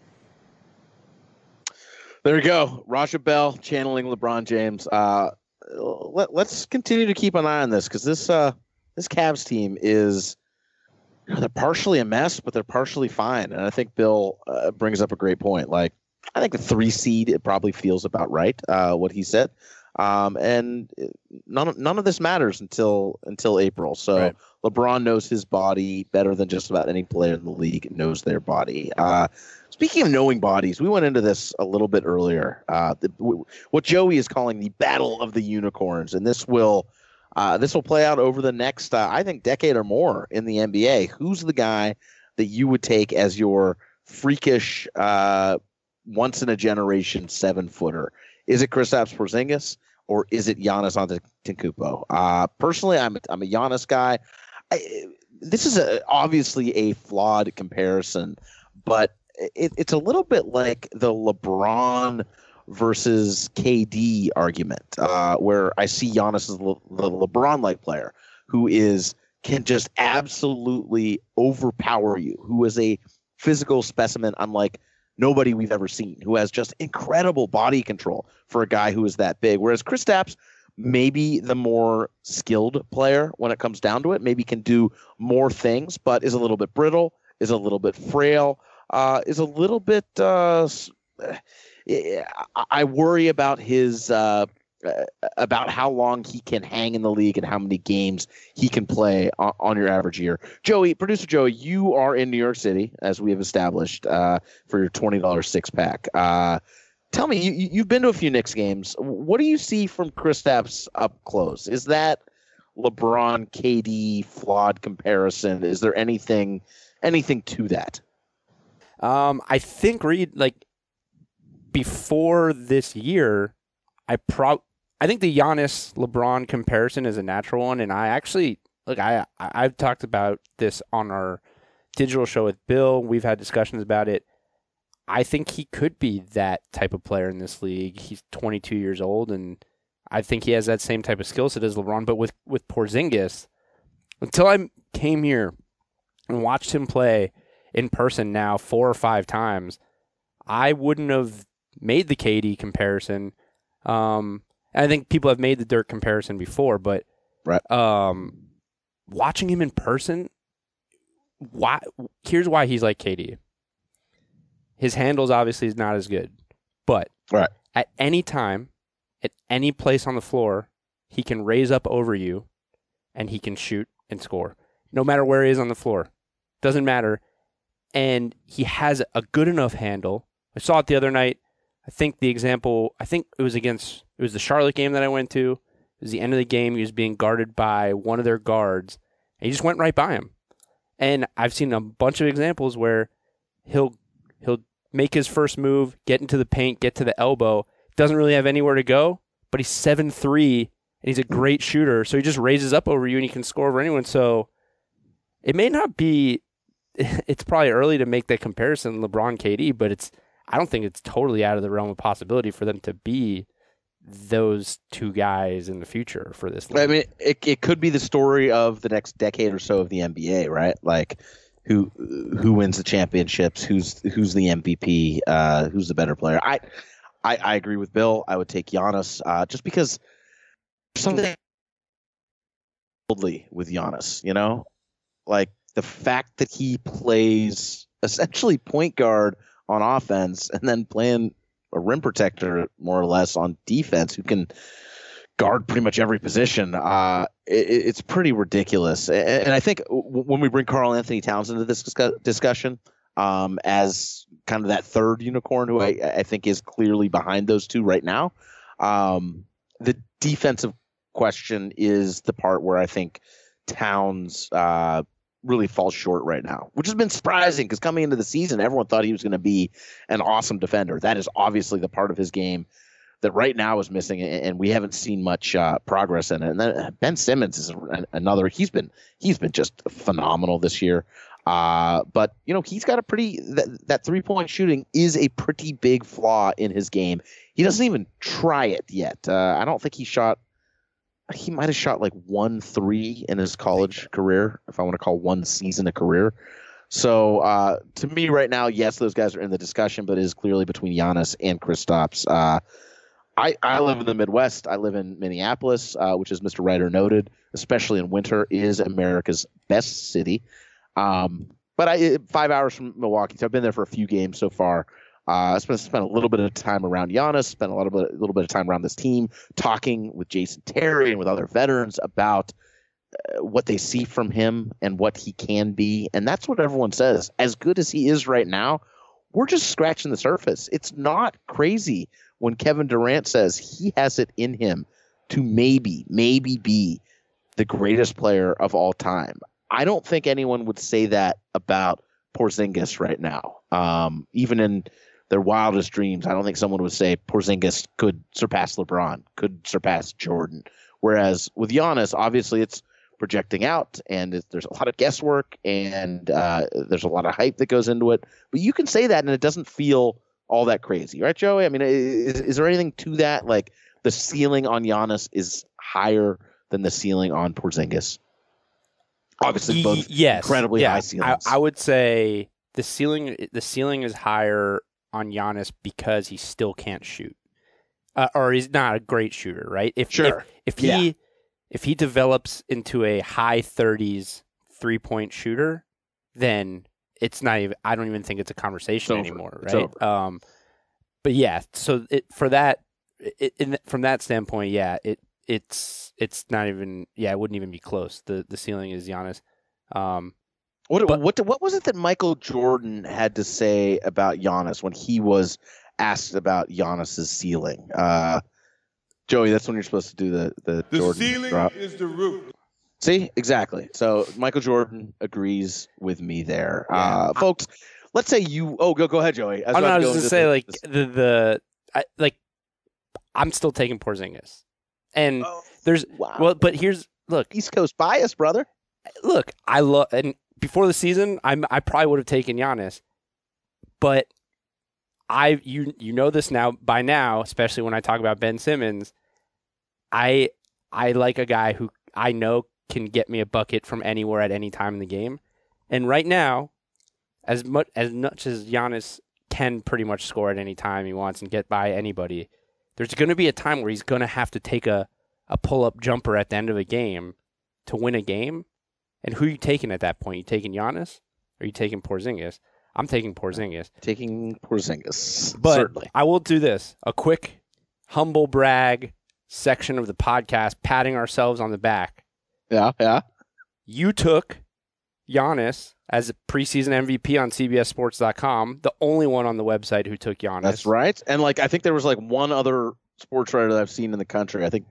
S1: There you go, Raja Bell channeling LeBron James. Uh, let, let's continue to keep an eye on this because this uh, this Cavs team is you know, they're partially a mess, but they're partially fine, and I think Bill uh, brings up a great point. Like, I think the three seed it probably feels about right. Uh, what he said. Um, and none of, none of this matters until until April. So right. LeBron knows his body better than just about any player in the league knows their body. Uh, speaking of knowing bodies, we went into this a little bit earlier. Uh, the, w- what Joey is calling the battle of the unicorns, and this will uh, this will play out over the next, uh, I think, decade or more in the N B A. Who's the guy that you would take as your freakish, uh, once in a generation seven footer? Is it Kristaps Porzingis or is it Giannis Antetokounmpo? Uh, personally, I'm I'm a Giannis guy. I, this is a, obviously a flawed comparison, but it, it's a little bit like the LeBron versus K D argument, uh, where I see Giannis as the, the LeBron-like player who is can just absolutely overpower you, who is a physical specimen unlike nobody we've ever seen, who has just incredible body control for a guy who is that big. Whereas Kristaps, maybe the more skilled player when it comes down to it, maybe can do more things, but is a little bit brittle, is a little bit frail, uh, is a little bit. Uh, I worry about his uh, about how long he can hang in the league and how many games he can play on, on your average year. Joey, producer Joey, you are in New York City, as we have established, uh, for your twenty dollars six pack. Uh, tell me, you, you've been to a few Knicks games. What do you see from Kristaps up close? Is that LeBron K D flawed comparison? Is there anything anything to that?
S2: Um, I think Reed, like before this year, I pro. I think the Giannis LeBron comparison is a natural one, and I actually look. I I've talked about this on our digital show with Bill. We've had discussions about it. I think he could be that type of player in this league. He's twenty-two years old, and I think he has that same type of skill set as LeBron. But with with Porzingis, until I came here and watched him play in person now four or five times, I wouldn't have made the K D comparison. Um, I think people have made the Dirk comparison before, but
S1: right.
S2: um, watching him in person why? Here's why he's like K D. His handles obviously is not as good, but
S1: Right.
S2: at any time, at any place on the floor, he can raise up over you, and he can shoot and score, no matter where he is on the floor. Doesn't matter. And he has a good enough handle. I saw it the other night. I think the example, I think it was against, it was the Charlotte game that I went to. It was the end of the game. He was being guarded by one of their guards, and he just went right by him. And I've seen a bunch of examples where he'll he'll make his first move, get into the paint, get to the elbow. Doesn't really have anywhere to go, but he's seven three, and he's a great shooter. So he just raises up over you, and he can score over anyone. So it may not be, it's probably early to make that comparison, LeBron, K D, but it's I don't think it's totally out of the realm of possibility for them to be those two guys in the future for this league.
S1: I mean, it it could be the story of the next decade or so of the N B A, right? Like, who who wins the championships? Who's who's the M V P? Uh, who's the better player? I, I I agree with Bill. I would take Giannis, uh, just because something boldly with Giannis, you know, like the fact that he plays essentially point guard on offense and then playing a rim protector more or less on defense who can guard pretty much every position. Uh, it, it's pretty ridiculous. And, and I think w- when we bring Karl Anthony Towns into this discuss- discussion um, as kind of that third unicorn who I, I think is clearly behind those two right now, um, the defensive question is the part where I think Towns uh, really falls short right now, which has been surprising because coming into the season, everyone thought he was going to be an awesome defender. That is obviously the part of his game that right now is missing, and we haven't seen much uh, progress in it. And then Ben Simmons is another. He's been he's been just phenomenal this year. Uh, but you know he's got a pretty that, that three point shooting is a pretty big flaw in his game. He doesn't even try it yet. Uh, I don't think he shot. He might have shot like one three in his college career, if I want to call one season a career. So uh, to me right now, yes, those guys are in the discussion, but it is clearly between Giannis and Kristaps. Uh, I, I live in the Midwest. I live in Minneapolis, uh, which, as Mister Ryder noted, especially in winter, is America's best city. Um, but I five hours from Milwaukee, so I've been there for a few games so far. Uh, I spent, spent a little bit of time around Giannis, spent a, lot of, a little bit of time around this team, talking with Jason Terry and with other veterans about uh, what they see from him and what he can be. And that's what everyone says. As good as he is right now, we're just scratching the surface. It's not crazy when Kevin Durant says he has it in him to maybe, maybe be the greatest player of all time. I don't think anyone would say that about Porzingis right now. Um, even in their wildest dreams, I don't think someone would say Porzingis could surpass LeBron, could surpass Jordan. Whereas with Giannis, obviously it's projecting out, and it, there's a lot of guesswork, and uh, there's a lot of hype that goes into it. But you can say that, and it doesn't feel all that crazy, right, Joey? I mean, is, is there anything to that? Like the ceiling on Giannis is higher than the ceiling on Porzingis. Obviously, both
S2: y- yes,
S1: incredibly
S2: yeah.
S1: high ceilings.
S2: I, I would say the ceiling the ceiling is higher on Giannis because he still can't shoot, uh, or he's not a great shooter, right? If
S1: Sure.
S2: if, if he
S1: Yeah.
S2: if he develops into a high thirties three point shooter, then it's not even. I don't even think it's a conversation
S1: It's over.
S2: anymore,
S1: It's
S2: right?
S1: over.
S2: Um, but yeah, so it, for that, it, in, from that standpoint, yeah, it it's it's not even. Yeah, it wouldn't even be close. The the ceiling is Giannis. Um,
S1: What
S2: But-
S1: what what was it that Michael Jordan had to say about Giannis when he was asked about Giannis's ceiling? Uh, Joey, that's when you're supposed to do the the,
S6: The
S1: Jordan
S6: ceiling
S1: drop.
S6: is the roof.
S1: See, exactly. So Michael Jordan agrees with me there,
S2: Yeah.
S1: uh, folks. Let's say you. Oh, go go ahead, Joey. I
S2: I,
S1: about
S2: I
S1: to
S2: was
S1: go
S2: going to
S1: into
S2: say
S1: the-
S2: like
S1: this-
S2: the the I, like I'm still taking Porzingis, and
S1: Oh,
S2: there's
S1: wow.
S2: well, but here's look,
S1: East Coast bias, brother.
S2: look, I love and before the season, I'm I probably would have taken Giannis, but I you you know this now by now, especially when I talk about Ben Simmons, I I like a guy who I know can get me a bucket from anywhere at any time in the game, and right now, as much as much as Giannis can pretty much score at any time he wants and get by anybody, there's going to be a time where he's going to have to take a a pull up jumper at the end of a game to win a game. And who are you taking at that point? You taking Giannis? Are you taking Porzingis? I'm taking Porzingis.
S1: Taking Porzingis,
S2: But
S1: certainly.
S2: I will do this. A quick humble brag section of the podcast, patting ourselves on the back.
S1: Yeah, yeah.
S2: You took Giannis as a preseason M V P on C B S Sports dot com, the only one on the website who took Giannis.
S1: That's right. And like I think there was like one other sports writer that I've seen in the country. I think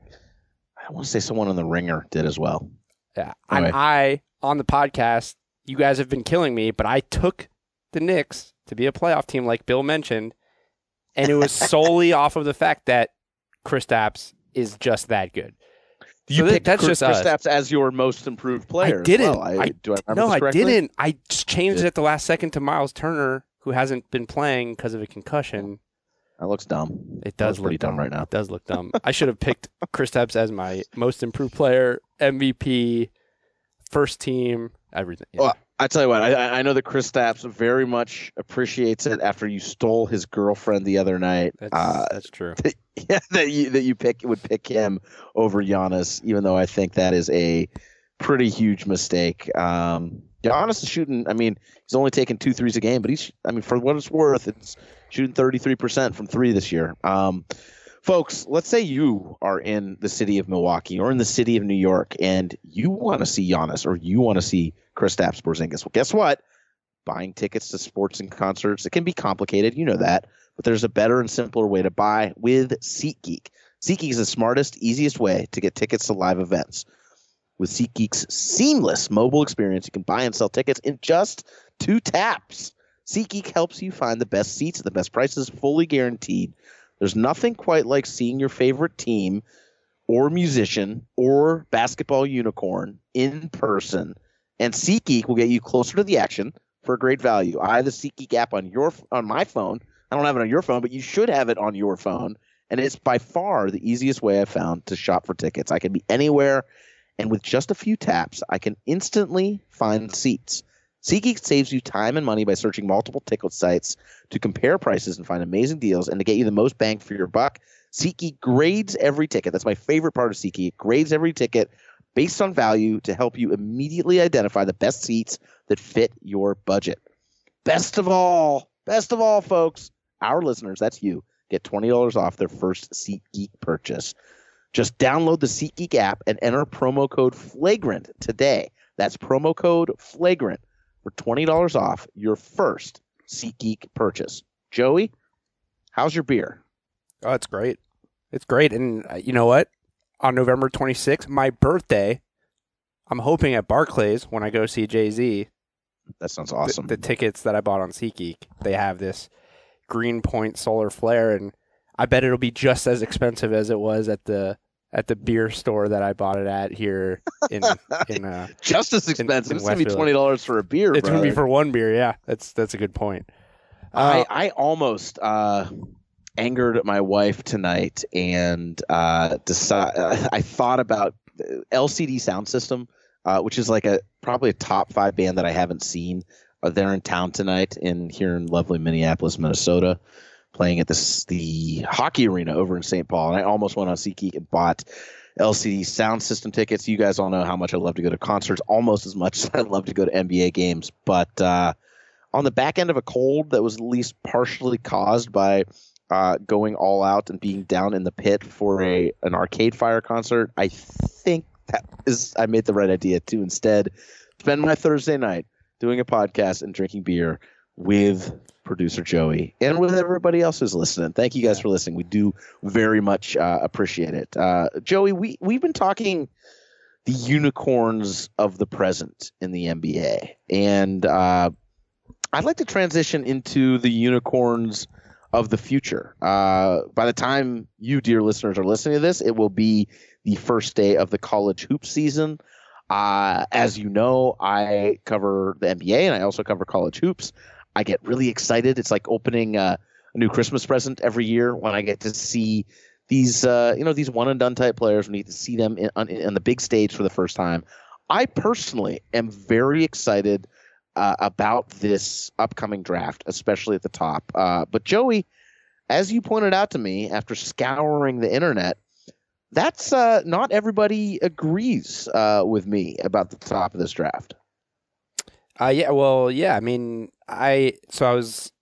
S1: I want to say someone in the Ringer did as well.
S2: Yeah.
S1: Anyway.
S2: And I, on the podcast, you guys have been killing me, but I took the Knicks to be a playoff team like Bill mentioned, and it was solely off of the fact that Kristaps is just that good.
S1: You
S2: so
S1: picked
S2: that, that's
S1: Chris
S2: just us.
S1: Kristaps as your most improved player.
S2: I didn't.
S1: As well. I,
S2: I,
S1: do I remember
S2: no,
S1: this
S2: I
S1: correctly?
S2: didn't. I just changed
S1: Did.
S2: it at the last second to Miles Turner, who hasn't been playing because of a concussion.
S1: That looks dumb.
S2: It
S1: That
S2: does
S1: looks
S2: look
S1: pretty dumb right now.
S2: It does look dumb. I should have picked Kristaps as my most improved player, M V P, first team, everything. Yeah.
S1: Well, I tell you what, I, I know that Kristaps very much appreciates it after you stole his girlfriend the other night.
S2: that's,
S1: Uh,
S2: that's true.
S1: yeah, that you that you pick would pick him over Giannis, even though I think that is a pretty huge mistake. Um, Giannis is shooting. I mean, he's only taking two threes a game, but he's. I mean, for what it's worth, it's shooting thirty-three percent from three this year. Um, folks, let's say you are in the city of Milwaukee or in the city of New York, and you want to see Giannis or you want to see Kristaps Porzingis. Well, guess what? Buying tickets to sports and concerts, it can be complicated. You know that. But there's a better and simpler way to buy with SeatGeek. SeatGeek is the smartest, easiest way to get tickets to live events. With SeatGeek's seamless mobile experience, you can buy and sell tickets in just two taps. SeatGeek helps you find the best seats at the best prices, fully guaranteed. There's nothing quite like seeing your favorite team or musician or basketball unicorn in person. And SeatGeek will get you closer to the action for a great value. I have the SeatGeek app on your on my phone. I don't have it on your phone, but you should have it on your phone. And it's by far the easiest way I've found to shop for tickets. I can be anywhere, and with just a few taps, I can instantly find seats. SeatGeek saves you time and money by searching multiple ticket sites to compare prices and find amazing deals. And to get you the most bang for your buck, SeatGeek grades every ticket. That's my favorite part of SeatGeek. It grades every ticket based on value to help you immediately identify the best seats that fit your budget. Best of all, best of all, folks, our listeners, that's you, get twenty dollars off their first SeatGeek purchase. Just download the SeatGeek app and enter promo code FLAGRANT today. That's promo code FLAGRANT for twenty dollars off your first SeatGeek purchase. Joey, how's your beer?
S2: Oh, it's great. It's great. And uh, you know what? On November twenty-sixth, my birthday, I'm hoping at Barclays when I go see Jay-Z.
S1: That sounds awesome.
S2: The, the tickets that I bought on SeatGeek, they have this Greenpoint solar flare, and I bet it'll be just as expensive as it was at the at the beer store that I bought it at here in in uh,
S1: just as expensive.
S2: in
S1: It's gonna be
S2: West
S1: twenty dollars for a beer.
S2: It's
S1: brother.
S2: gonna be for one beer. Yeah, that's that's a good point. Uh,
S1: I I almost uh, angered my wife tonight, and uh, decide, uh, I thought about L C D Sound System, uh, which is like a probably a top five band that I haven't seen. Uh, they're in town tonight in here in lovely Minneapolis, Minnesota, playing at this the hockey arena over in Saint Paul. And I almost went on SeatGeek and bought L C D Sound System tickets. You guys all know how much I love to go to concerts, almost as much as I love to go to N B A games. But uh, on the back end of a cold that was at least partially caused by uh, going all out and being down in the pit for a an Arcade Fire concert, I think that is I made the right idea to instead spend my Thursday night doing a podcast and drinking beer with producer Joey and with everybody else who's listening. Thank you guys for listening. We do very much uh, appreciate it. Uh, Joey, we, we've been talking the unicorns of the present in the N B A. And uh, I'd like to transition into the unicorns of the future. Uh, by the time you, dear listeners, are listening to this, it will be the first day of the college hoop season. Uh, as you know, I cover the N B A and I also cover college hoops. I get really excited. It's like opening uh, a new Christmas present every year when I get to see these, uh, you know, these one and done type players. We need to see them in, on, in the big stage for the first time. I personally am very excited uh, about this upcoming draft, especially at the top. Uh, but Joey, as you pointed out to me after scouring the internet, that's uh, not everybody agrees uh, with me about the top of this draft.
S2: Uh, yeah, well, yeah. I mean, I so I was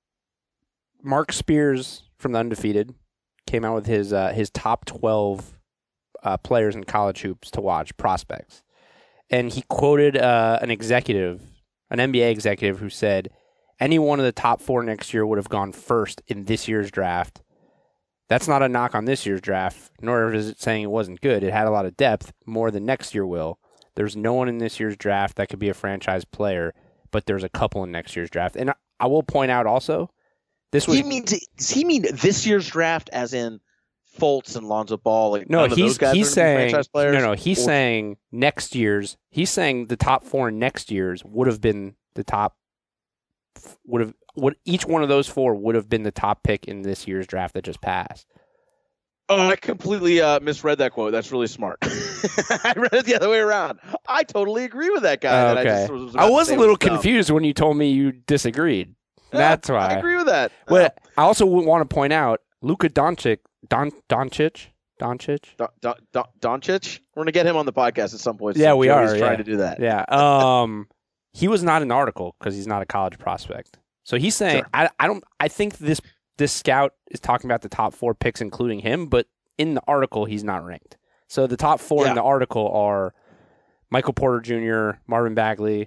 S2: Mark Spears from the Undefeated came out with his uh, his top twelve uh, players in college hoops to watch, prospects, and he quoted uh, an executive, an N B A executive, who said any one of the top four next year would have gone first in this year's draft. That's not a knock on this year's draft, nor is it saying it wasn't good. It had a lot of depth, more than next year will. There's no one in this year's draft that could be a franchise player, but there's a couple in next year's draft. And I will point out also, this was
S1: He means does he mean this year's draft, as in Fultz and Lonzo Ball? Like,
S2: no,
S1: none of
S2: he's
S1: those guys
S2: he's
S1: are gonna be
S2: saying
S1: franchise players?
S2: no, no, he's
S1: Or-
S2: saying next year's. He's saying the top four next year's would have been the top. Would have would each one of those four would have been the top pick in this year's draft that just passed.
S1: Oh, I completely uh, misread that quote. That's really smart. I read it the other way around. I totally agree with that guy.
S2: Oh,
S1: that
S2: okay,
S1: I, just was
S2: I
S1: about to
S2: was
S1: say
S2: a little
S1: was dumb.
S2: confused when you told me you disagreed.
S1: Yeah,
S2: That's why
S1: I agree with that.
S2: Well, I also want to point out Luka Doncic, Don Doncic, Doncic.
S1: Don, Don, Don, Doncic. We're gonna get him on the podcast at some point.
S2: Yeah,
S1: so
S2: we
S1: Joey's
S2: are,
S1: trying
S2: yeah.
S1: to do that.
S2: Yeah. Um, he was not in the article because he's not a college prospect. So he's saying
S1: Sure.
S2: I I don't I think this this scout is talking about the top four picks, including him, but in the article he's not ranked. So the top four
S1: Yeah.
S2: in the article are Michael Porter Junior, Marvin Bagley,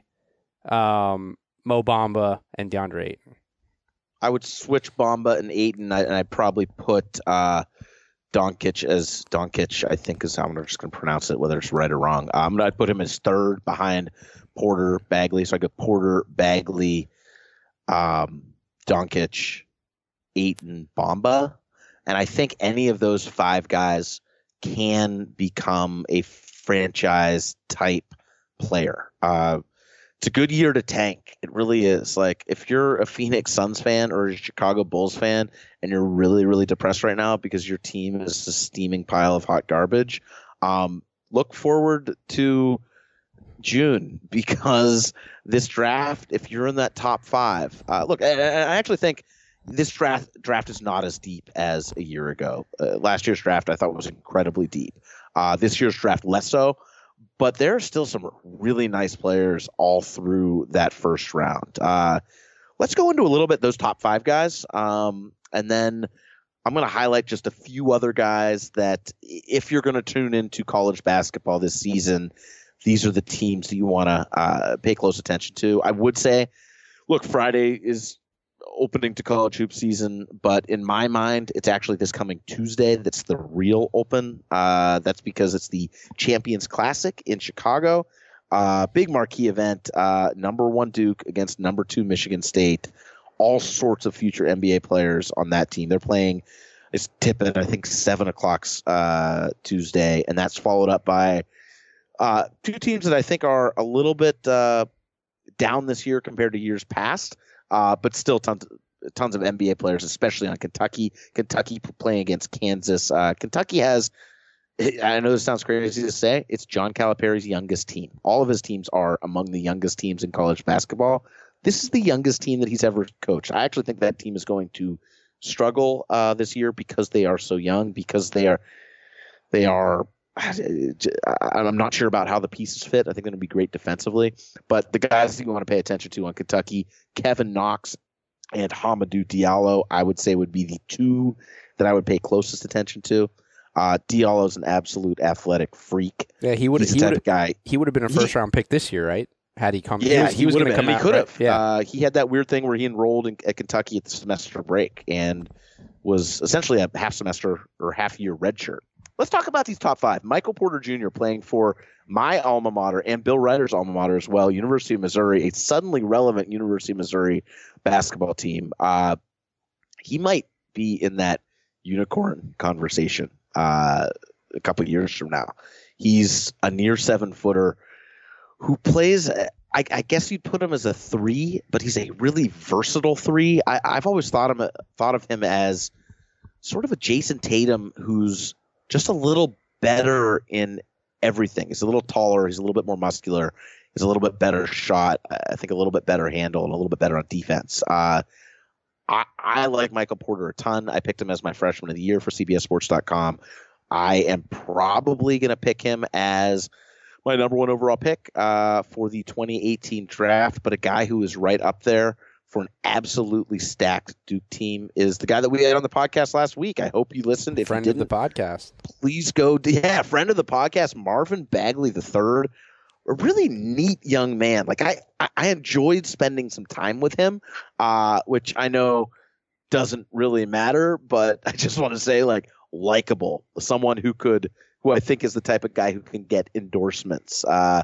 S2: um, Mo Bamba, and DeAndre Ayton.
S1: I would switch Bamba and Ayton, and I'd probably put uh, Doncic as Doncic. I think is how I'm just going to pronounce it, whether it's right or wrong. Um, I'd put him as third behind Porter, Bagley. So I go Porter, Bagley, um, Doncic, Ayton, Bamba, and I think any of those five guys can become a franchise type player. Uh, it's a good year to tank. It really is. Like, if you're a Phoenix Suns fan or a Chicago Bulls fan and you're really, really depressed right now because your team is a steaming pile of hot garbage, um, look forward to June, because this draft, if you're in that top five, uh, look, I, I actually think this draft draft is not as deep as a year ago. Uh, last year's draft I thought was incredibly deep. Uh, this year's draft less so, but there are still some really nice players all through that first round. Uh, let's go into a little bit those top five guys, um, and then I'm going to highlight just a few other guys that, if you're going to tune into college basketball this season, these are the teams that you want to uh, pay close attention to. I would say, look, Friday is opening to college hoop season, but in my mind, it's actually this coming Tuesday that's the real open. Uh, that's because it's the Champions Classic in Chicago. Uh, big marquee event. Uh, number one Duke against number two Michigan State. All sorts of future N B A players on that team. They're playing, it's tip at I think seven o'clock uh, Tuesday, and that's followed up by uh, two teams that I think are a little bit uh, down this year compared to years past. Uh, but still tons, tons of N B A players, especially on Kentucky. Kentucky playing against Kansas. Uh, Kentucky has, I know this sounds crazy to say, it's John Calipari's youngest team. All of his teams are among the youngest teams in college basketball. This is the youngest team that he's ever coached. I actually think that team is going to struggle uh, this year because they are so young, because they are, they are, I'm not sure about how the pieces fit. I think they're going to be great defensively. But the guys that you want to pay attention to on Kentucky, Kevin Knox and Hamidou Diallo, I would say would be the two that I would pay closest attention to. Uh, Diallo's an absolute athletic freak.
S2: Yeah, he would.
S1: He's the
S2: He
S1: type
S2: would.
S1: of guy.
S2: He would have been a first round pick this year, right? Had he come,
S1: Yeah,
S2: he was, he was going to come
S1: He
S2: out.
S1: could have.
S2: Right? Yeah,
S1: Uh, he had that weird thing where he enrolled in, at Kentucky at the semester break and was essentially a half semester or half year redshirt. Let's talk about these top five. Michael Porter Junior playing for my alma mater and Bill Ryder's alma mater as well, University of Missouri, a suddenly relevant University of Missouri basketball team. Uh, he might be in that unicorn conversation uh, a couple of years from now. He's a near seven-footer who plays, I, I guess you'd put him as a three, but he's a really versatile three. I, I've always thought him thought of him as sort of a Jason Tatum who's just a little better in everything. He's a little taller. He's a little bit more muscular. He's a little bit better shot. I think a little bit better handle and a little bit better on defense. Uh, I, I like Michael Porter a ton. I picked him as my freshman of the year for C B S Sports dot com. I am probably going to pick him as my number one overall pick uh, for the twenty eighteen draft, but a guy who is right up there for an absolutely stacked Duke team is the guy that we had on the podcast last week. I hope you listened. If
S2: friend
S1: you
S2: of
S1: didn't,
S2: the podcast,
S1: please go. Yeah, friend of the podcast, Marvin Bagley the third. A really neat young man. Like I, I enjoyed spending some time with him, uh, which I know doesn't really matter, but I just want to say, like, likable. Someone who could, who I think is the type of guy who can get endorsements. Uh,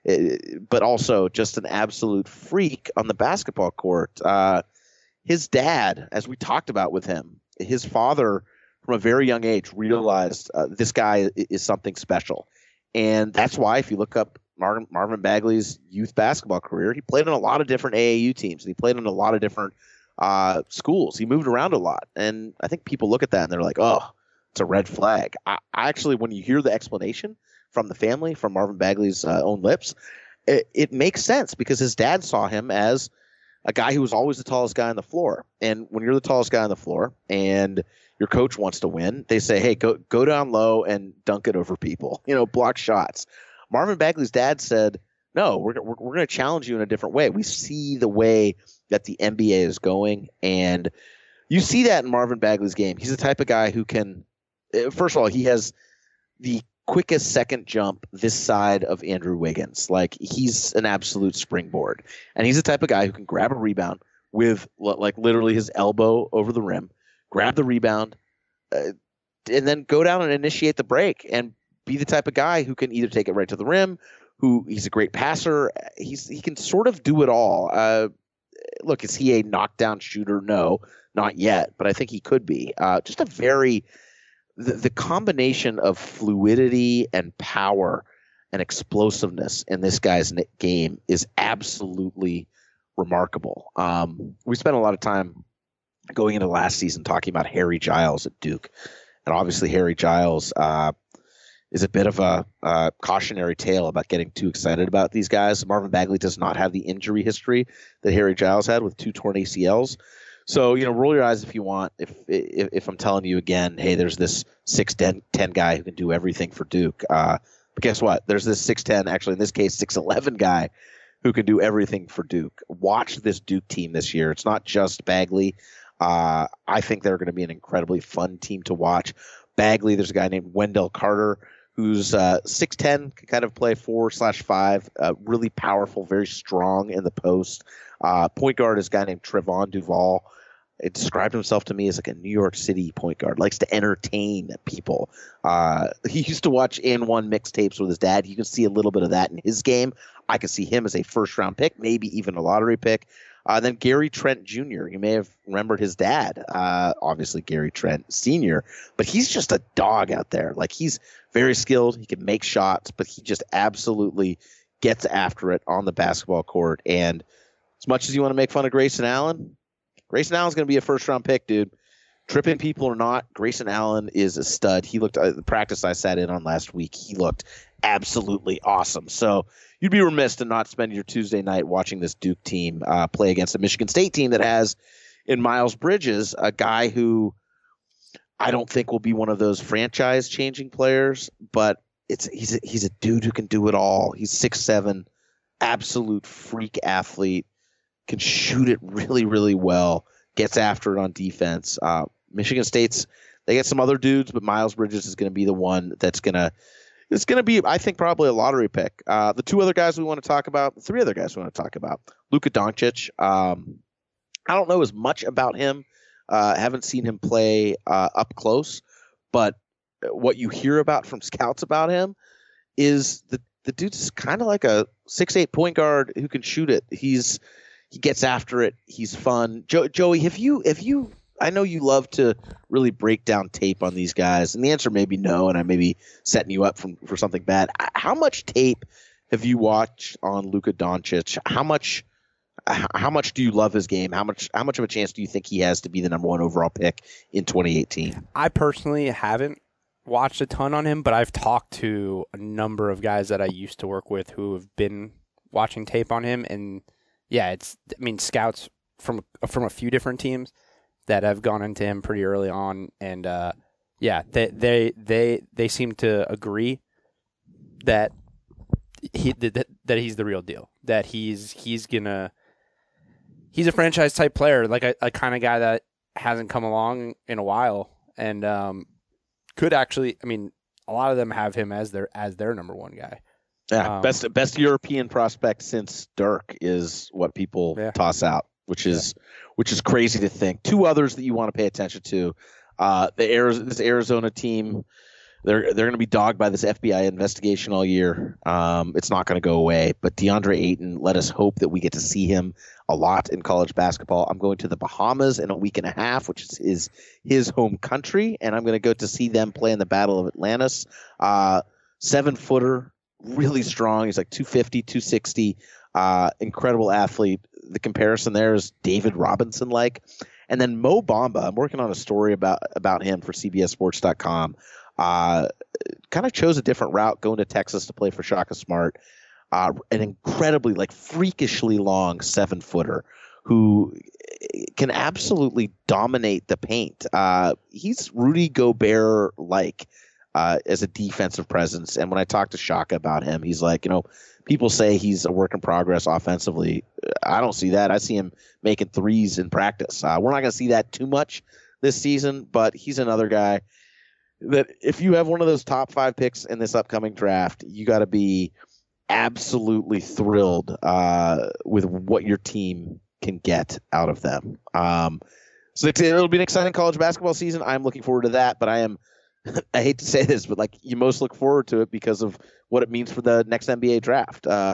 S1: but also just an absolute freak on the basketball court. Uh, his dad, as we talked about with him, his father from a very young age realized uh, this guy is something special. And that's why if you look up Marvin, Marvin Bagley's youth basketball career, he played on a lot of different A A U teams. And he played on a lot of different uh, schools. He moved around a lot. And I think people look at that and they're like, oh, it's a red flag. I, I actually, when you hear the explanation from the family, from Marvin Bagley's uh, own lips, it, it makes sense because his dad saw him as a guy who was always the tallest guy on the floor. And when you're the tallest guy on the floor and your coach wants to win, they say, hey, go go down low and dunk it over people, you know, block shots. Marvin Bagley's dad said, no, we're, we're, we're going to challenge you in a different way. We see the way that the N B A is going, and you see that in Marvin Bagley's game. He's the type of guy who can, first of all, he has the quickest second jump this side of Andrew Wiggins. Like, he's an absolute springboard. And he's the type of guy who can grab a rebound with, like, literally his elbow over the rim, grab the rebound, uh, and then go down and initiate the break and be the type of guy who can either take it right to the rim, who he's a great passer. He's He can sort of do it all. Uh, look, is he a knockdown shooter? No, not yet, but I think he could be. Uh, just a very... The, the combination of fluidity and power and explosiveness in this guy's game is absolutely remarkable. Um, we spent a lot of time going into last season talking about Harry Giles at Duke. And obviously Harry Giles uh, is a bit of a uh, cautionary tale about getting too excited about these guys. Marvin Bagley does not have the injury history that Harry Giles had with two torn A C Ls. So, you know, roll your eyes if you want. If if, if I'm telling you again, hey, there's this six ten guy who can do everything for Duke. Uh, but guess what? There's this six ten, actually in this case, six eleven guy who can do everything for Duke. Watch this Duke team this year. It's not just Bagley. Uh, I think they're going to be an incredibly fun team to watch. Bagley, there's a guy named Wendell Carter who's uh, six ten, can kind of play four slash five, uh, really powerful, very strong in the post. Uh, point guard is a guy named Trevon Duval. It described himself to me as like a New York City point guard, likes to entertain people. Uh, he used to watch N one mixtapes with his dad. You can see a little bit of that in his game. I could see him as a first round pick, maybe even a lottery pick. Uh, then Gary Trent Junior You may have remembered his dad, uh, obviously Gary Trent Senior, but he's just a dog out there. Like, he's very skilled. He can make shots, but he just absolutely gets after it on the basketball court. And as much as you want to make fun of Grayson Allen, Grayson Allen's going to be a first-round pick, dude. Tripping people or not, Grayson Allen is a stud. He looked uh, – the practice I sat in on last week, he looked absolutely awesome. So you'd be remiss to not spend your Tuesday night watching this Duke team uh, play against a Michigan State team that has, in Miles Bridges, a guy who I don't think will be one of those franchise-changing players, but it's he's a, he's a dude who can do it all. He's six seven, absolute freak athlete. Can shoot it really, really well, gets after it on defense. Uh, Michigan State's, they get some other dudes, but Miles Bridges is going to be the one that's going to, it's going to be, I think, probably a lottery pick. Uh, the two other guys we want to talk about, the three other guys we want to talk about, Luka Doncic. Um, I don't know as much about him. Uh, haven't seen him play uh, up close, but what you hear about from scouts about him is the, the dude's kind of like a six eight point guard who can shoot it. He's, He gets after it. He's fun. Jo- Joey, have you, have you, I know you love to really break down tape on these guys, and the answer may be no, and I may be setting you up from, for something bad. How much tape have you watched on Luka Doncic? How much, how much do you love his game? How much, how much of a chance do you think he has to be the number one overall pick in twenty eighteen?
S2: I personally haven't watched a ton on him, but I've talked to a number of guys that I used to work with who have been watching tape on him, and yeah, it's, I mean, scouts from from a few different teams that have gone into him pretty early on, and uh, yeah, they, they they they seem to agree that he that, that he's the real deal. That he's he's gonna he's a franchise type player, like a, a kind of guy that hasn't come along in a while, and um, could actually. I mean, a lot of them have him as their as their number one guy.
S1: Yeah,
S2: Um,
S1: best best European prospect since Dirk is what people
S2: Yeah.
S1: toss out, which is which is crazy to think. Two others that you want to pay attention to. Uh, the Arizona, this Arizona team, they're they're going to be dogged by this F B I investigation all year. Um, it's not going to go away. But DeAndre Ayton, let us hope that we get to see him a lot in college basketball. I'm going to the Bahamas in a week and a half, which is his, his home country, and I'm going to go to see them play in the Battle of Atlantis. Uh, seven footer, really strong. He's like two fifty, two sixty, uh, incredible athlete. The comparison there is David Robinson like. And then Mo Bamba, I'm working on a story about about him for C B S Sports dot com. Uh, kind of chose a different route, going to Texas to play for Shaka Smart. Uh, an incredibly, like freakishly long seven footer who can absolutely dominate the paint. Uh, he's Rudy Gobert like uh, as a defensive presence. And when I talked to Shaka about him, he's like, you know, people say he's a work in progress offensively. I don't see that. I see him making threes in practice. Uh, we're not going to see that too much this season, but he's another guy that if you have one of those top five picks in this upcoming draft, you got to be absolutely thrilled uh, with what your team can get out of them. Um, so it's, it'll be an exciting college basketball season. I'm looking forward to that, but I am, I hate to say this, but like you most look forward to it because of what it means for the next N B A draft. Uh,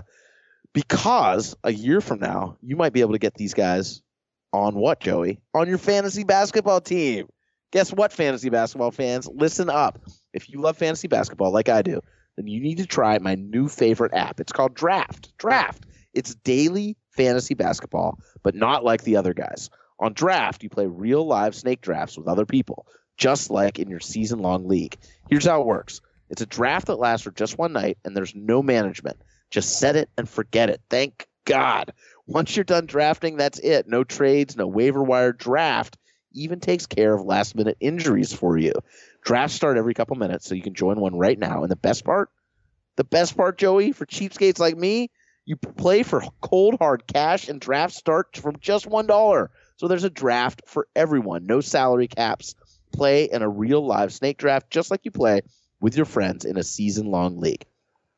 S1: because a year from now, you might be able to get these guys on what, Joey? On your fantasy basketball team. Guess what, fantasy basketball fans? Listen up. If you love fantasy basketball like I do, then you need to try my new favorite app. It's called Draft. Draft. It's daily fantasy basketball, but not like the other guys. On Draft, you play real live snake drafts with other people, just like in your season-long league. Here's how it works. It's a draft that lasts for just one night, and there's no management. Just set it and forget it. Thank God. Once you're done drafting, that's it. No trades, no waiver wire. Draft even takes care of last-minute injuries for you. Drafts start every couple minutes, so you can join one right now. And the best part, the best part, Joey, for cheapskates like me, you play for cold, hard cash, and drafts start from just one dollar. So there's a draft for everyone. No salary caps. Play in a real live snake draft just like you play with your friends in a season-long league.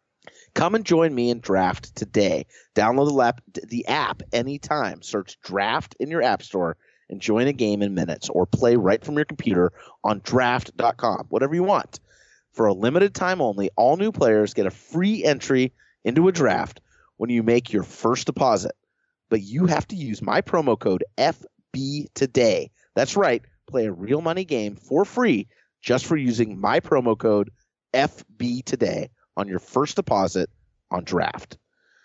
S1: Come and join me in Draft today. Download the app, the app anytime. Search Draft in your app store and join a game in minutes, or play right from your computer on draft dot com, whatever you want. For a limited time only, all new players get a free entry into a draft when you make your first deposit. But you have to use my promo code F B today. That's right. Play a real money game for free just for using my promo code F B today on your first deposit on Draft.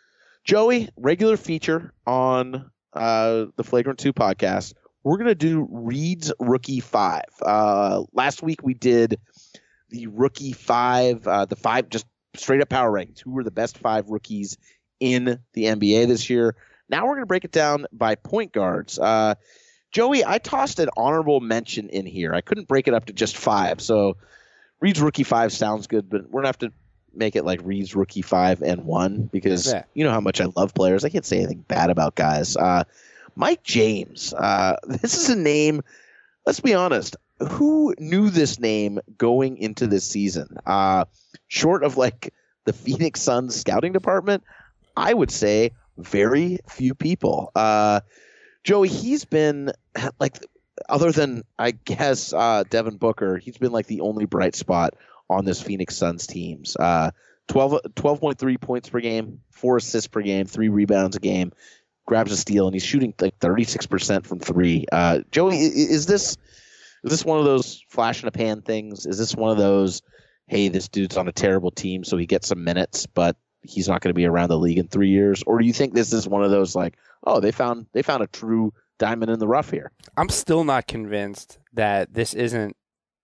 S1: Joey, regular feature on uh, the Flagrant two podcast. We're going to do Reed's Rookie Five. Uh, last week we did the Rookie Five, uh, the five just straight up power rankings. Who were the best five rookies in the N B A this year? Now we're going to break it down by point guards. Uh, Joey, I tossed an honorable mention in here. I couldn't break it up to just five. So Reed's Rookie Five sounds good, but we're going to have to make it like Reed's Rookie Five and one because
S2: Yeah.
S1: you know how much I love players. I can't say anything bad about guys. Uh, Mike James. Uh, this is a name, let's be honest, who knew this name going into this season? Uh, short of like the Phoenix Suns scouting department, I would say very few people. Uh, Joey, he's been like, other than I guess uh, Devin Booker, he's been like the only bright spot on this Phoenix Suns teams. Uh, twelve, twelve point three points per game, four assists per game, three rebounds a game, grabs a steal, and he's shooting like thirty-six percent from three. Uh, Joey, is this is this one of those flash in a pan things? Is this one of those, hey, this dude's on a terrible team, so he gets some minutes, but he's not going to be around the league in three years? Or do you think this is one of those like, oh, they found they found a true diamond in the rough here?
S2: I'm still not convinced that this isn't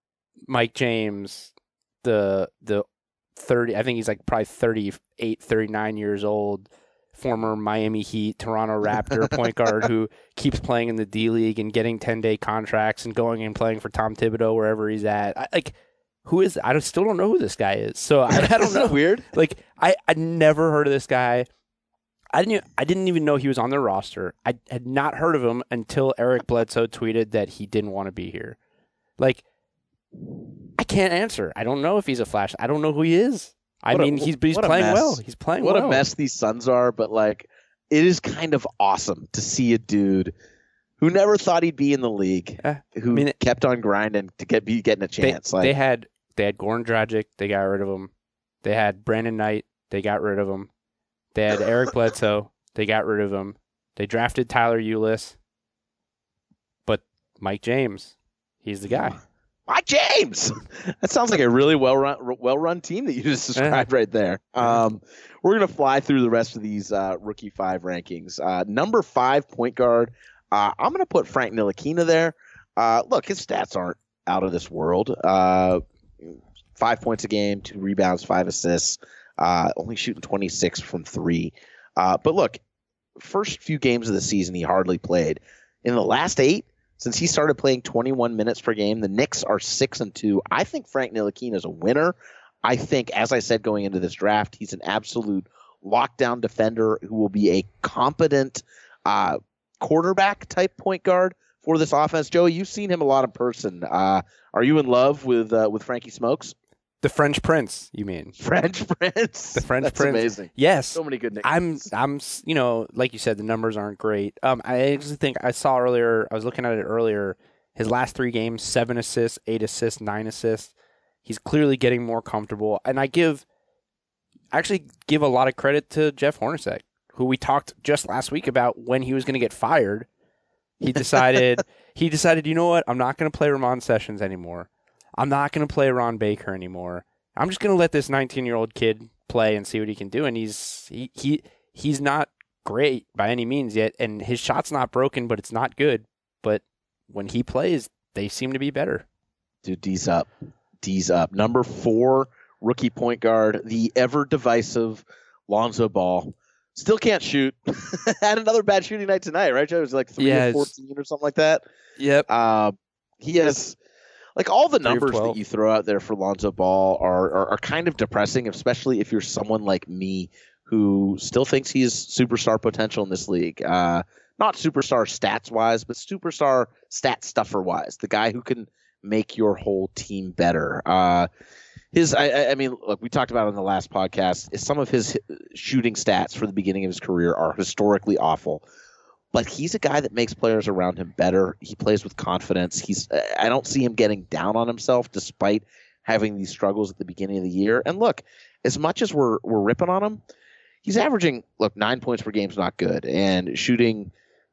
S2: Mike James, the the thirty. I think he's like probably thirty-eight, thirty-nine years old, former Miami Heat, Toronto Raptor point guard who keeps playing in the D League and getting ten-day contracts and going and playing for Tom Thibodeau wherever he's at. I, like, who is? I don't, still don't know who this guy is. So I, I don't know.
S1: Weird.
S2: Like I, I never heard of this guy. I didn't. I didn't even know he was on their roster. I had not heard of him until Eric Bledsoe tweeted that he didn't want to be here. Like, I can't answer. I don't know if he's a flash. I don't know who he is. I
S1: What a-
S2: mean, he's he's
S1: what a
S2: playing
S1: mess.
S2: well. He's playing
S1: What
S2: well.
S1: a mess these Suns are, but like it is kind of awesome to see a dude who never thought he'd be in the league,
S2: Eh,
S1: who
S2: I mean,
S1: kept on grinding to get be getting a
S2: They,
S1: chance. like
S2: they had they had Goran Dragic. They got rid of him. They had Brandon Knight. They got rid of him. They had Eric Bledsoe. They got rid of him. They drafted Tyler Ulis. But Mike James, he's the guy.
S1: Mike James. That sounds like a really well run, well run team that you just described right there. Um, we're gonna fly through the rest of these uh, rookie five rankings. Uh, number five point guard. Uh, I'm gonna put Frank Ntilikina there. Uh, look, his stats aren't out of this world. Uh, five points a game, two rebounds, five assists. Uh, only shooting twenty-six from three. Uh, but look, first few games of the season he hardly played. In the last eight, since he started playing twenty-one minutes per game, the Knicks are six and two. I think Frank Ntilikina is a winner. I think, as I said going into this draft, he's an absolute lockdown defender who will be a competent uh, quarterback type point guard for this offense. Joey, you've seen him a lot in person. Uh, are you in love with uh, with Frankie Smokes?
S2: The French Prince, you mean?
S1: French Prince.
S2: The French
S1: That's
S2: Prince.
S1: amazing.
S2: Yes.
S1: So many good
S2: I'm,
S1: nicknames.
S2: I'm, you know, like you said, the numbers aren't great. Um, I actually think I saw earlier, I was looking at it earlier, his last three games, seven assists, eight assists, nine assists. He's clearly getting more comfortable. And I give, I actually give a lot of credit to Jeff Hornacek, who we talked just last week about when he was going to get fired. He decided, he decided, you know what? I'm not going to play Ramon Sessions anymore. I'm not going to play Ron Baker anymore. I'm just going to let this nineteen-year-old kid play and see what he can do. And he's he, he he's not great by any means yet, and his shot's not broken, but it's not good. But when he plays, they seem to be better.
S1: Dude, D's up. D's up. Number four, rookie point guard, the ever-divisive Lonzo Ball. Still can't shoot. Had another bad shooting night tonight, right, Joe? It was like three
S2: Yeah,
S1: or
S2: it's-
S1: fourteen or something like that.
S2: Yep.
S1: Uh, he has, like, all the
S2: Three of
S1: numbers that
S2: twelve.
S1: you throw out there for Lonzo Ball are, are, are kind of depressing, especially if you're someone like me who still thinks he's superstar potential in this league. Uh, not superstar stats-wise, but superstar stat stuffer-wise. The guy who can make your whole team better. Uh, his, I- I, I mean, look, we talked about it on the last podcast. Some of his shooting stats for the beginning of his career are historically awful. But he's a guy that makes players around him better. He plays with confidence. He's I don't see him getting down on himself despite having these struggles at the beginning of the year. And look, as much as we're we're ripping on him, he's averaging look nine points per game is not good, and shooting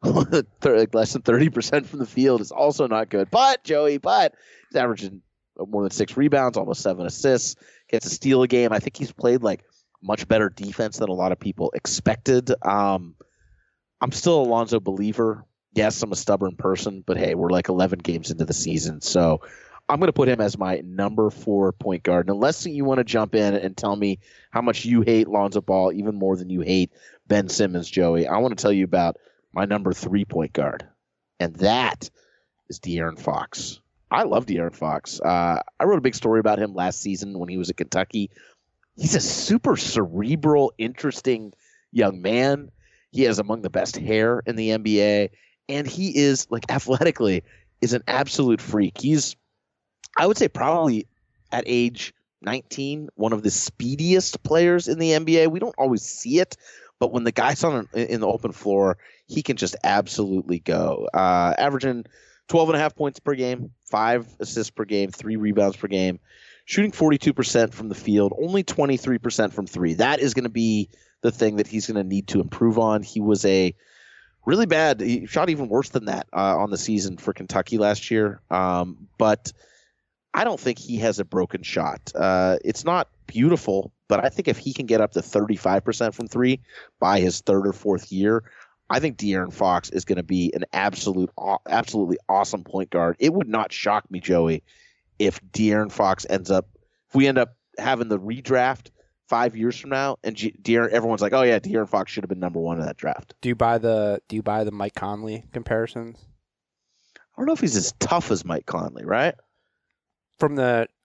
S1: less than thirty percent from the field is also not good. But Joey, but he's averaging more than six rebounds, almost seven assists, gets a steal a game. I think he's played like much better defense than a lot of people expected. Um, I'm still a Lonzo believer. Yes, I'm a stubborn person, but hey, we're like eleven games into the season, so I'm going to put him as my number four point guard. And unless you want to jump in and tell me how much you hate Lonzo Ball even more than you hate Ben Simmons, Joey, I want to tell you about my number three point guard, and that is De'Aaron Fox. I love De'Aaron Fox. Uh, I wrote a big story about him last season when he was at Kentucky. He's a super cerebral, interesting young man. He has among the best hair in the N B A, and he is, like, athletically, is an absolute freak. He's, I would say, probably at age nineteen, one of the speediest players in the N B A. We don't always see it, but when the guy's on in the open floor, he can just absolutely go. Uh, averaging twelve and a half points per game, five assists per game, three rebounds per game, shooting forty-two percent from the field, only twenty-three percent from three. That is going to be the thing that he's going to need to improve on. He was a really bad, he shot even worse than that uh, on the season for Kentucky last year. Um, but I don't think he has a broken shot. Uh, it's not beautiful, but I think if he can get up to thirty-five percent from three by his third or fourth year, I think De'Aaron Fox is going to be an absolute, absolutely awesome point guard. It would not shock me, Joey, if De'Aaron Fox ends up, if we end up having the redraft five years from now, and G- De'Aaron, everyone's like, oh yeah, De'Aaron Fox should have been number one in that draft.
S2: Do you buy the Do you buy the Mike Conley comparisons
S1: I don't know if he's as tough as Mike Conley, right?
S2: from the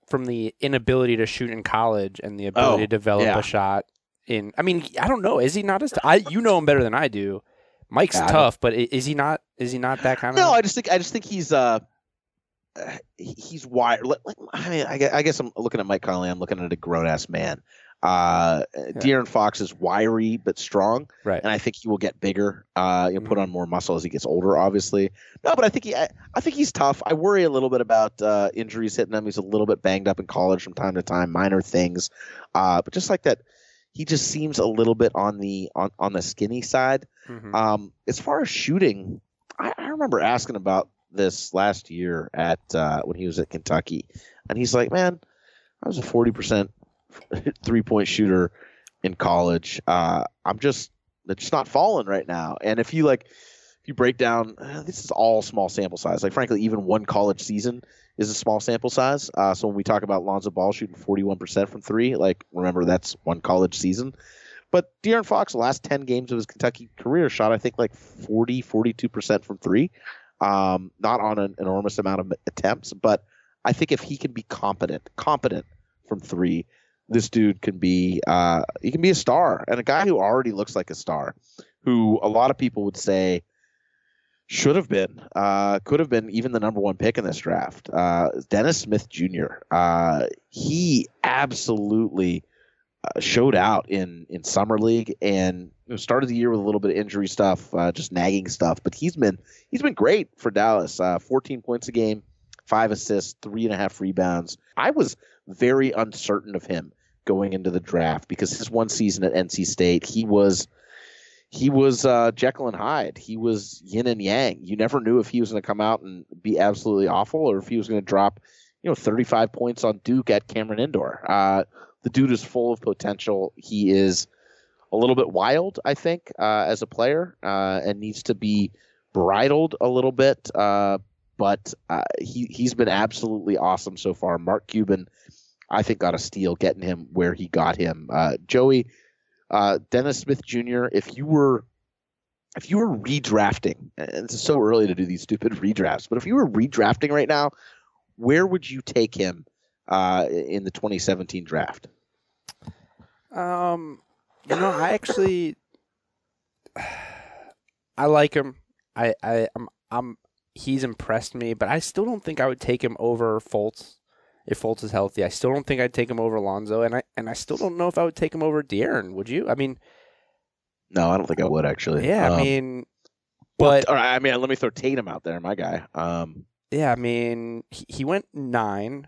S2: from the inability to shoot in college and the ability
S1: Oh,
S2: to develop
S1: yeah.
S2: a shot in. I mean, I don't know. Is he not as? T- I you know him better than I do. Mike's
S1: Yeah, I
S2: tough, but i- is he not? Is he not that kind of?
S1: No, I just think I just think he's uh uh, he- he's wired. Like, I mean, I guess, I guess I'm looking at Mike Conley. I'm looking at a grown ass man. Uh, De'Aaron Fox is wiry but strong,
S2: Right.
S1: and I think he will get bigger. Uh, you'll put
S2: Mhm.
S1: on more muscle as he gets older, obviously. No, but I think he, I, I think he's tough. I worry a little bit about uh, injuries hitting him. He's a little bit banged up in college from time to time, minor things. Uh, but just like that, he just seems a little bit on the on, on the skinny side.
S2: Mhm.
S1: Um, as far as shooting, I, I remember asking about this last year at uh, when he was at Kentucky, and he's like, "Man, I was a forty percent three point shooter in college. Uh, I'm just it's just not falling right now." And if you like, if you break down, uh, this is all small sample size. Like frankly, even one college season is a small sample size. Uh, so when we talk about Lonzo Ball shooting forty-one percent from three, like remember that's one college season. But De'Aaron Fox, the last ten games of his Kentucky career, shot I think like forty, forty-two percent from three. Um, not on an enormous amount of attempts, but I think if he can be competent, competent from three, this dude can be uh, he can be a star, and a guy who already looks like a star, who a lot of people would say should have been, uh, could have been even the number one pick in this draft. Uh, Dennis Smith Junior Uh, he absolutely uh, showed out in in summer league, and you know, started the year with a little bit of injury stuff, uh, just nagging stuff. But he's been he's been great for Dallas. Uh, fourteen points a game, five assists, three and a half rebounds. I was very uncertain of him going into the draft because his one season at N C State, he was he was uh, Jekyll and Hyde. He was yin and yang. You never knew if he was going to come out and be absolutely awful or if he was going to drop, you know, thirty-five points on Duke at Cameron Indoor. Uh, the dude is full of potential. He is a little bit wild, I think, uh, as a player, uh, and needs to be bridled a little bit. Uh, but uh, he he's been absolutely awesome so far. Mark Cuban, I think, got a steal getting him where he got him. Uh, Joey, uh, Dennis Smith Junior, if you were if you were redrafting, and it's so early to do these stupid redrafts, but if you were redrafting right now, where would you take him uh, in the twenty seventeen draft?
S2: Um, you know, I actually, I like him. I, I, I'm, I'm, he's impressed me, but I still don't think I would take him over Fultz if Fultz is healthy. I still don't think I'd take him over Alonzo, and I, and I still don't know if I would take him over De'Aaron. Would you? I mean,
S1: No, I don't think I would actually.
S2: yeah,
S1: Um,
S2: I mean,
S1: but
S2: but
S1: all right, I mean, let me throw Tatum out there, my guy. Um,
S2: yeah, I mean, he, he went nine.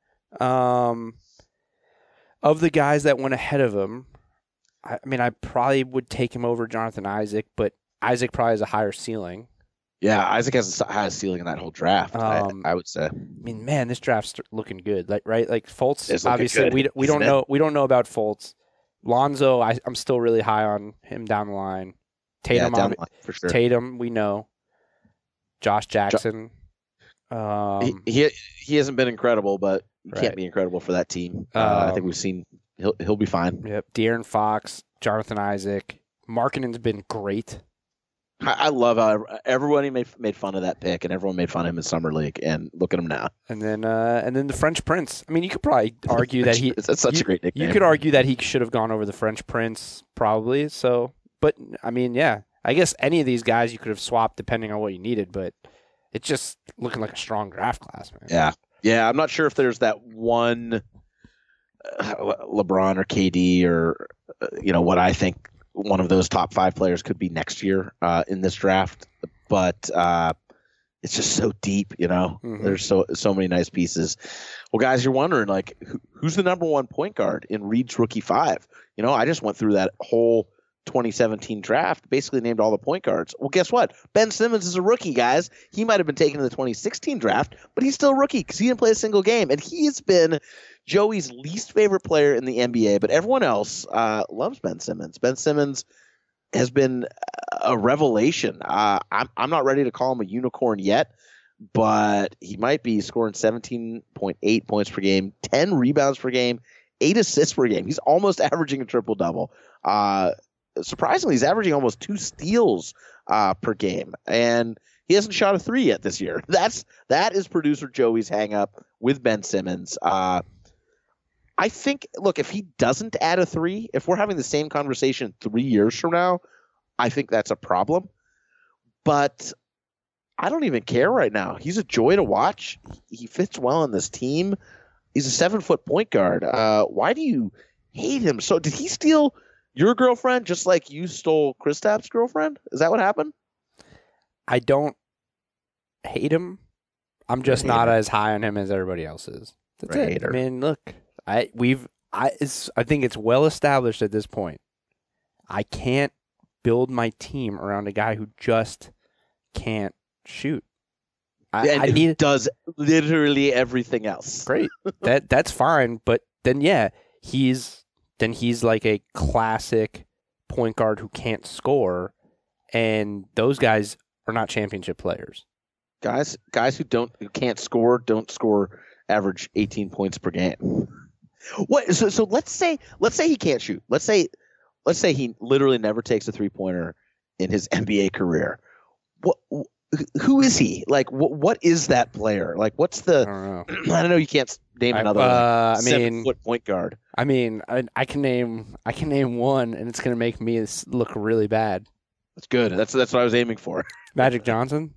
S2: Um, of the guys that went ahead of him, I, I mean, I probably would take him over Jonathan Isaac, but Isaac probably has a higher ceiling.
S1: yeah, Isaac has a high ceiling in that whole draft.
S2: Um,
S1: I, I would say.
S2: I mean, man, this draft's looking good. Like, right? Like Fultz,
S1: It's looking
S2: obviously,
S1: good,
S2: we we don't
S1: isn't it?
S2: know we don't know about Fultz. Lonzo, I, I'm still really high on him down the line.
S1: Yeah,
S2: Tatum,
S1: down
S2: obvi-
S1: the line, for sure.
S2: Tatum, we know. Josh Jackson. Um,
S1: he, he he hasn't been incredible, but he
S2: Right.
S1: can't be incredible for that team. Uh, I think
S2: Um,
S1: we've seen he'll he'll be fine.
S2: yep. De'Aaron Fox, Jonathan Isaac. Markkanen's been great.
S1: I, I love how everybody made made fun of that pick, and everyone made fun of him in summer league. And look at him now.
S2: And then, uh, and then the French Prince. I mean, you could probably argue that he.
S1: That's such
S2: you,
S1: a great nickname.
S2: You could argue that he should have gone over the French Prince, probably. So, but I mean, yeah, I guess any of these guys you could have swapped depending on what you needed. But it's just looking like a strong draft class, man.
S1: Yeah, yeah. I'm not sure if there's that one uh, LeBron or K D or uh, you know what I think one of those top five players could be next year uh, in this draft, but uh, it's just so deep. You know,
S2: Mhm.
S1: there's so so many nice pieces. Well, guys, you're wondering like who, who's the number one point guard in Reed's rookie five? You know, I just went through that whole twenty seventeen draft, basically named all the point guards. Well, guess what? Ben Simmons is a rookie, guys. He might have been taken in the twenty sixteen draft, but he's still a rookie because he didn't play a single game. And he has been Joey's least favorite player in the N B A, but everyone else uh, loves Ben Simmons. Ben Simmons has been a revelation. Uh, I'm, I'm not ready to call him a unicorn yet, but he might be scoring seventeen point eight points per game, ten rebounds per game, eight assists per game. He's almost averaging a triple-double. Uh, surprisingly, he's averaging almost two steals uh, per game. And He hasn't shot a three yet this year. That's that is producer Joey's hang up with Ben Simmons. Uh, I think, look, if he doesn't add a three, if we're having the same conversation three years from now, I think that's a problem. But I don't even care right now. He's a joy to watch. He fits well on this team. He's a seven-foot point guard. Uh, why do you hate him? So did he steal your girlfriend just like you stole Kristap's girlfriend? Is that what happened?
S2: I don't hate him. I'm just not as high on him as everybody else is. That's it.
S1: Hater.
S2: I mean, look, I we've I it's, I think it's well established at this point. I can't build my team around a guy who just can't shoot. I,
S1: and
S2: I need
S1: does literally everything else.
S2: Great. that that's fine, but then yeah, he's then he's like a classic point guard who can't score, and those guys are not championship players.
S1: Guys, guys who don't who can't score don't score average eighteen points per game. What? So so let's say let's say he can't shoot. Let's say let's say he literally never takes a three pointer in his N B A career. What? Who is he? Like, what? What is that player? Like, what's the?
S2: I don't know.
S1: I don't know. You can't name another
S2: I, uh,
S1: like,
S2: I
S1: seven
S2: mean,
S1: foot point guard.
S2: I mean, I, I can name I can name one, and it's gonna make me look really bad.
S1: That's good. That's that's what I was aiming for.
S2: Magic Johnson.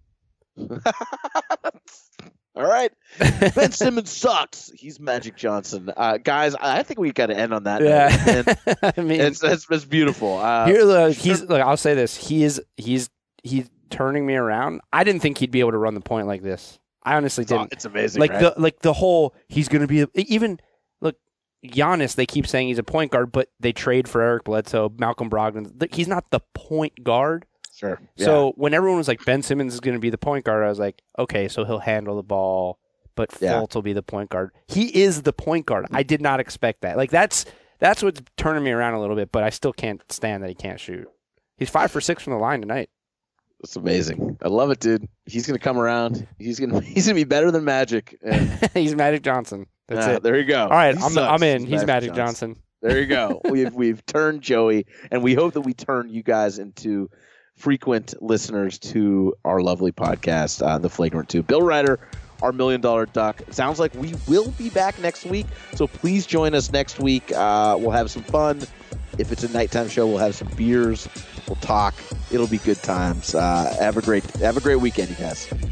S1: All right. Ben Simmons sucks. He's Magic Johnson. Uh, guys, I think we got to end on that.
S2: Yeah.
S1: note.
S2: I mean,
S1: it's, it's it's beautiful. Uh,
S2: here, look, he's look. I'll say this: he is he's he's turning me around. I didn't think he'd be able to run the point like this. I honestly
S1: it's,
S2: didn't.
S1: It's amazing.
S2: Like
S1: right?
S2: the like the whole he's going to be even look Giannis. They keep saying he's a point guard, but they trade for Eric Bledsoe, Malcolm Brogdon. He's not the point guard.
S1: Sure. Yeah.
S2: So when everyone was like Ben Simmons is going to be the point guard, I was like, okay, so he'll handle the ball, but Fultz
S1: Yeah.
S2: will be the point guard. He is the point guard. I did not expect that. Like that's that's what's turning me around a little bit, but I still can't stand that he can't shoot. He's five for six from the line tonight.
S1: It's amazing. I love it, dude. He's gonna come around. He's gonna he's gonna be better than Magic. And,
S2: He's Magic Johnson. That's
S1: uh,
S2: it.
S1: There you go.
S2: All right,
S1: He
S2: I'm
S1: sucks.
S2: I'm in. He's Magic Johnson.
S1: Johnson. There you go. we've we've turned Joey, and we hope that we turn you guys into frequent listeners to our lovely podcast, uh, The Flagrant Two. Bill Ryder, our Million Dollar Duck. It sounds like we will be back next week, so please join us next week. Uh, we'll have some fun. If it's a nighttime show, we'll have some beers. We'll talk. It'll be good times. Uh, have a great have a great weekend, you guys.